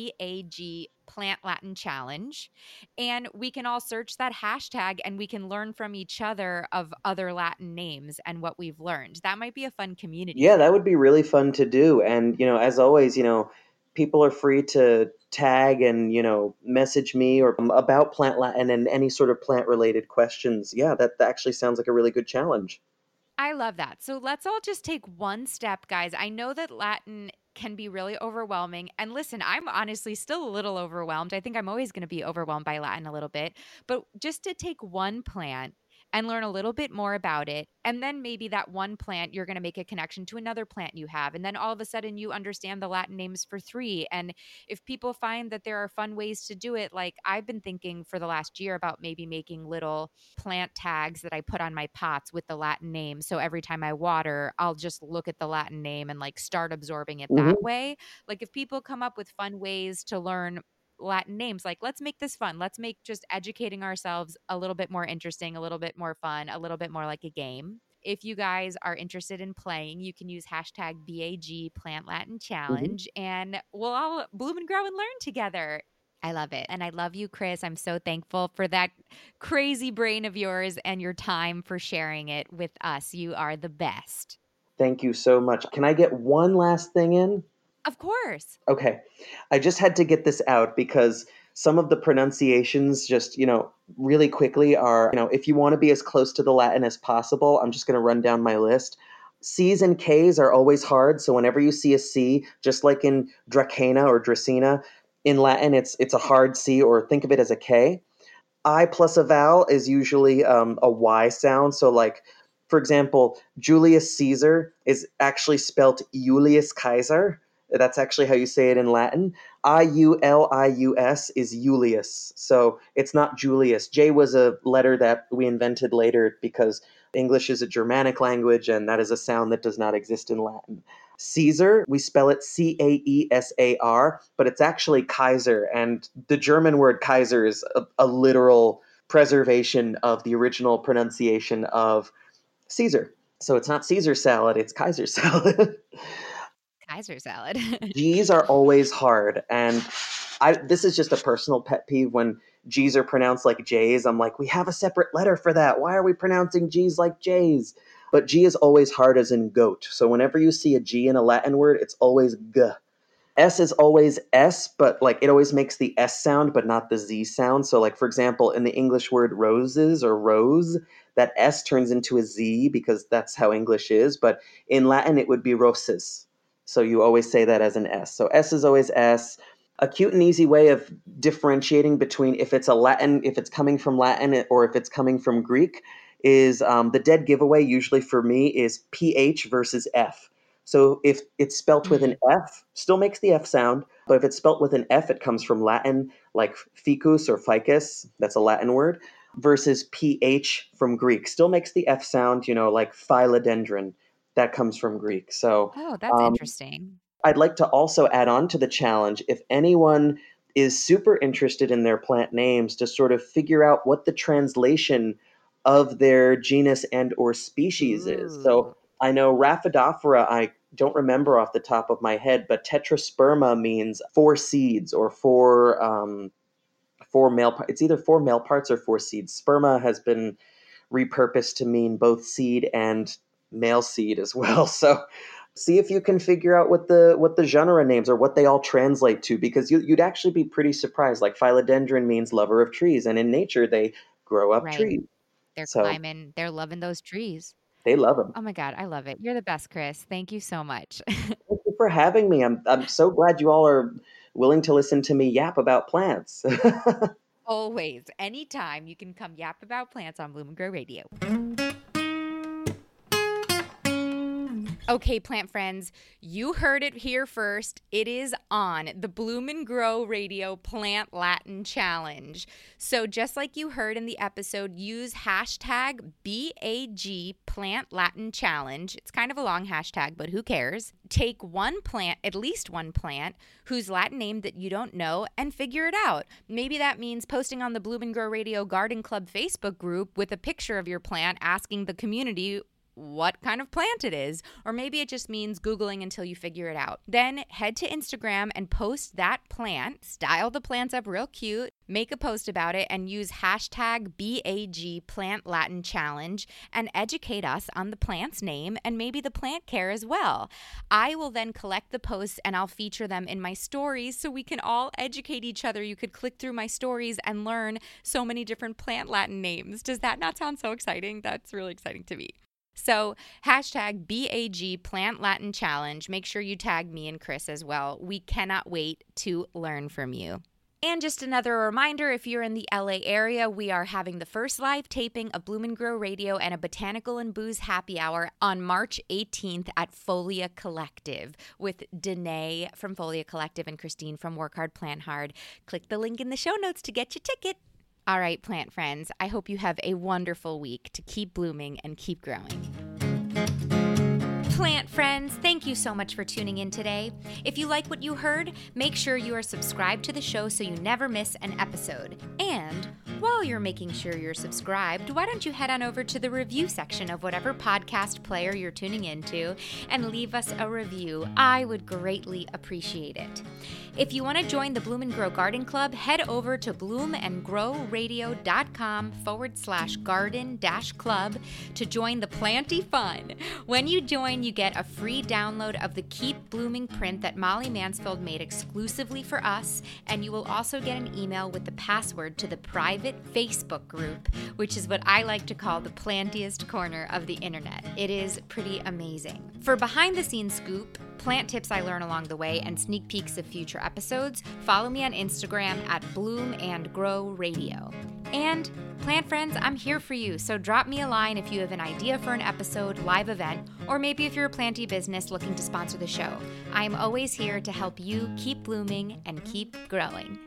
BAG Plant Latin Challenge. And we can all search that hashtag and we can learn from each other of other Latin names and what we've learned. That might be a fun community Yeah, that thing. would be really fun to do. And, as always, people are free to tag and, message me or about Plant Latin and any sort of plant related questions. Yeah, that actually sounds like a really good challenge. I love that. So let's all just take one step, guys. I know that Latin can be really overwhelming. And listen, I'm honestly still a little overwhelmed. I think I'm always going to be overwhelmed by Latin a little bit. But just to take one plant and learn a little bit more about it, and then maybe that one plant, you're going to make a connection to another plant you have. And then all of a sudden, you understand the Latin names for three. And if people find that there are fun ways to do it, like I've been thinking for the last year about maybe making little plant tags that I put on my pots with the Latin name. So every time I water, I'll just look at the Latin name and like start absorbing it that Hmm. way. Like if people come up with fun ways to learn Latin names, like let's make this fun. Let's make just educating ourselves a little bit more interesting, a little bit more fun, a little bit more like a game. If you guys are interested in playing, you can use hashtag BAG Plant Latin Hmm. Challenge and we'll all bloom and grow and learn together. I love it. And I love you, Chris. I'm so thankful for that crazy brain of yours and your time for sharing it with us. You are the best. Thank you so much. Can I get one last thing in? Of course. Okay. I just had to get this out because some of the pronunciations just, really quickly are, if you want to be as close to the Latin as possible, I'm just going to run down my list. C's and K's are always hard. So whenever you see a C, just like in Dracena or Dracena, in Latin, it's a hard C, or think of it as a K. I plus a vowel is usually a Y sound. So, like, for example, Julius Caesar is actually spelt Julius Caesar. That's actually how you say it in Latin. Iulius is Julius. So it's not Julius. J was a letter that we invented later because English is a Germanic language and that is a sound that does not exist in Latin. Caesar, we spell it Caesar, but it's actually Kaiser. And the German word Kaiser is a literal preservation of the original pronunciation of Caesar. So it's not Caesar salad, it's Kaiser salad. Kaiser salad. G's are always hard. And this is just a personal pet peeve when G's are pronounced like J's. I'm like, we have a separate letter for that. Why are we pronouncing G's like J's? But G is always hard as in goat. So whenever you see a G in a Latin word, it's always G. S is always S, but like it always makes the S sound, but not the Z sound. So, like, for example, in the English word roses or rose, that S turns into a Z because that's how English is. But in Latin, it would be roses. So you always say that as an S. So S is always S. A cute and easy way of differentiating between if it's a Latin, if it's coming from Latin, or if it's coming from Greek is the dead giveaway usually for me is PH versus F. So if it's spelt with an Mm. F, still makes the F sound, but if it's spelt with an F, it comes from Latin, like ficus or ficus, that's a Latin word, versus PH from Greek. Still makes the F sound, like philodendron. That comes from Greek. So Oh, that's um, interesting. I'd like to also add on to the challenge if anyone is super interested in their plant names to sort of figure out what the translation of their genus and or species is. So Ooh. I know Rhaphidophora, I don't remember off the top of my head, but tetrasperma means four seeds or four male parts. It's either four male parts or four seeds. Sperma has been repurposed to mean both seed and male seed as well. So see if you can figure out what the genre names or what they all translate to, because you'd actually be pretty surprised. Like philodendron means lover of trees, and in nature they grow up Right. trees, They're so climbing, they're loving those trees. they love them. Oh my God, I love it. You're the best, Chris. Thank you so much. Thank you for having me. I'm so glad you all are willing to listen to me yap about plants. Always, anytime you can come yap about plants on Bloom and Grow Radio. Okay, plant friends, you heard it here first. It is on the Bloom and Grow Radio Plant Latin Challenge. So just like you heard in the episode, use hashtag BAG Plant Latin Challenge. It's kind of a long hashtag, but who cares? Take one plant, at least one plant, whose Latin name that you don't know, and figure it out. Maybe that means posting on the Bloom and Grow Radio Garden Club Facebook group with a picture of your plant, asking the community what kind of plant it is. Or maybe it just means Googling until you figure it out. Then head to Instagram and post that plant, style the plants up real cute, make a post about it, and use hashtag BAG Plant Latin Challenge and educate us on the plant's name and maybe the plant care as well. I will then collect the posts and I'll feature them in my stories so we can all educate each other. You could click through my stories and learn so many different plant Latin names. Does that not sound so exciting? That's really exciting to me. So hashtag BAG Plant Latin Challenge. Make sure you tag me and Chris as well. We cannot wait to learn from you. And just another reminder, if you're in the LA area, we are having the first live taping of Bloom and Grow Radio and a Botanical and Booze happy hour on March 18th at Folia Collective with Danae from Folia Collective and Christine from Work Hard, Plant Hard. Click the link in the show notes to get your ticket. All right, plant friends, I hope you have a wonderful week to keep blooming and keep growing. Plant friends, thank you so much for tuning in today. If you like what you heard, make sure you are subscribed to the show so you never miss an episode. And while you're making sure you're subscribed, why don't you head on over to the review section of whatever podcast player you're tuning into and leave us a review. I would greatly appreciate it. If you want to join the Bloom and Grow Garden Club, head over to bloomandgrowradio.com/garden-club to join the planty fun. When you join, you get a free download of the Keep Blooming print that Molly Mansfield made exclusively for us, and you will also get an email with the password to the private Facebook group, which is what I like to call the plantiest corner of the internet. It is pretty amazing. For behind-the-scenes scoop, plant tips I learn along the way, and sneak peeks of future episodes, follow me on Instagram at Bloom and Grow Radio. And plant friends, I'm here for you, so drop me a line if you have an idea for an episode, live event, or maybe if you're a planty business looking to sponsor the show. I am always here to help you keep blooming and keep growing.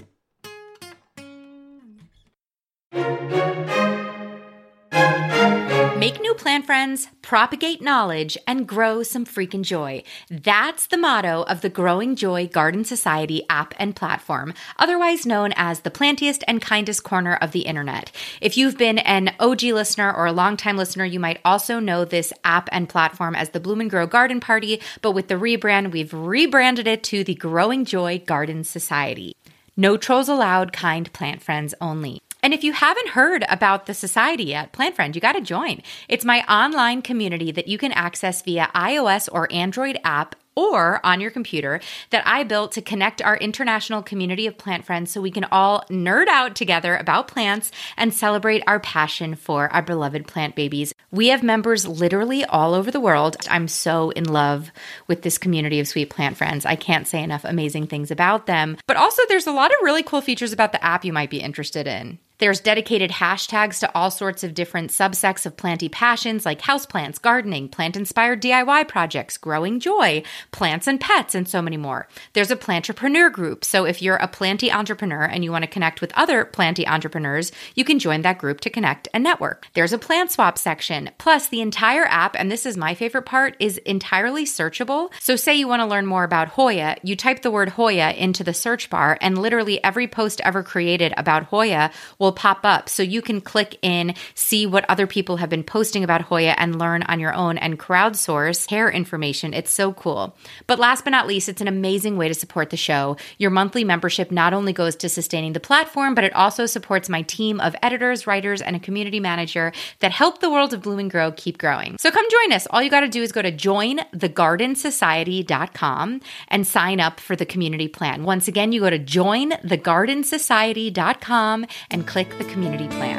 Make new plant friends, propagate knowledge, and grow some freaking joy. That's the motto of the Growing Joy Garden Society app and platform, otherwise known as the plantiest and kindest corner of the internet. If you've been an OG listener or a longtime listener, you might also know this app and platform as the Bloom and Grow Garden Party, but with the rebrand, we've rebranded it to the Growing Joy Garden Society. No trolls allowed, kind plant friends only. And if you haven't heard about the society yet, Plant Friend, you got to join. It's my online community that you can access via iOS or Android app or on your computer that I built to connect our international community of plant friends so we can all nerd out together about plants and celebrate our passion for our beloved plant babies. We have members literally all over the world. I'm so in love with this community of sweet plant friends. I can't say enough amazing things about them. But also there's a lot of really cool features about the app you might be interested in. There's dedicated hashtags to all sorts of different subsects of planty passions like houseplants, gardening, plant-inspired DIY projects, growing joy, plants and pets, and so many more. There's a plantrepreneur group, so if you're a planty entrepreneur and you want to connect with other planty entrepreneurs, you can join that group to connect and network. There's a plant swap section, plus the entire app, and this is my favorite part, is entirely searchable. So say you want to learn more about Hoya, you type the word Hoya into the search bar, and literally every post ever created about Hoya will pop up. So you can click in, see what other people have been posting about Hoya and learn on your own and crowdsource hair information. It's so cool. But last but not least, it's an amazing way to support the show. Your monthly membership not only goes to sustaining the platform, but it also supports my team of editors, writers, and a community manager that help the world of Bloom and Grow keep growing. So come join us. All you got to do is go to jointhegardensociety.com and sign up for the community plan. Once again, you go to jointhegardensociety.com and click the community plan.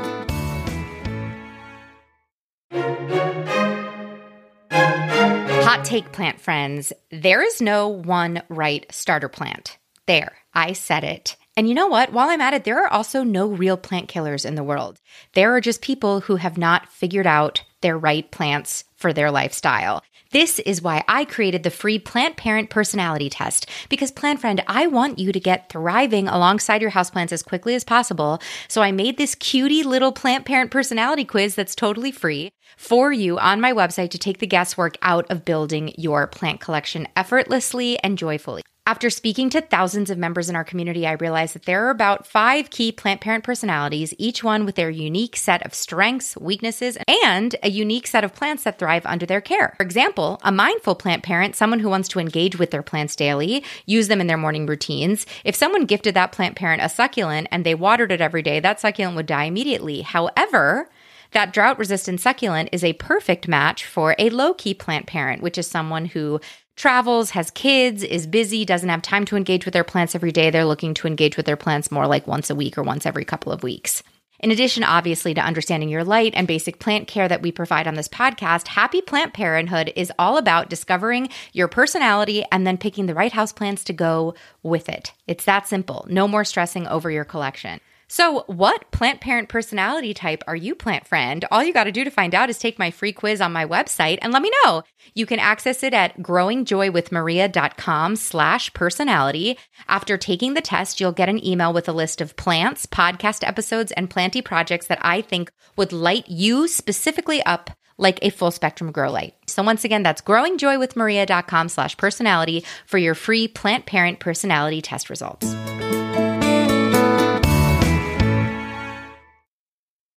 Hot take, plant friends. There is no one right starter plant. There, I said it. And you know what? While I'm at it, there are also no real plant killers in the world. There are just people who have not figured out their right plants for their lifestyle. This is why I created the free Plant Parent Personality Test, because Plant Friend, I want you to get thriving alongside your houseplants as quickly as possible. So I made this cutie little Plant Parent Personality quiz that's totally free for you on my website to take the guesswork out of building your plant collection effortlessly and joyfully. After speaking to thousands of members in our community, I realized that there are about 5 key plant parent personalities, each one with their unique set of strengths, weaknesses, and a unique set of plants that thrive under their care. For example, a mindful plant parent, someone who wants to engage with their plants daily, use them in their morning routines. If someone gifted that plant parent a succulent and they watered it every day, that succulent would die immediately. However, that drought-resistant succulent is a perfect match for a low-key plant parent, which is someone who travels, has kids, is busy, doesn't have time to engage with their plants every day. They're looking to engage with their plants more like once a week or once every couple of weeks. In addition, obviously, to understanding your light and basic plant care that we provide on this podcast, Happy Plant Parenthood is all about discovering your personality and then picking the right houseplants to go with it. It's that simple. No more stressing over your collection. So what plant parent personality type are you, Plant Friend? All you got to do to find out is take my free quiz on my website and let me know. You can access it at growingjoywithmaria.com/personality. After taking the test, you'll get an email with a list of plants, podcast episodes, and planty projects that I think would light you specifically up like a full spectrum grow light. So once again, that's growingjoywithmaria.com/personality for your free plant parent personality test results.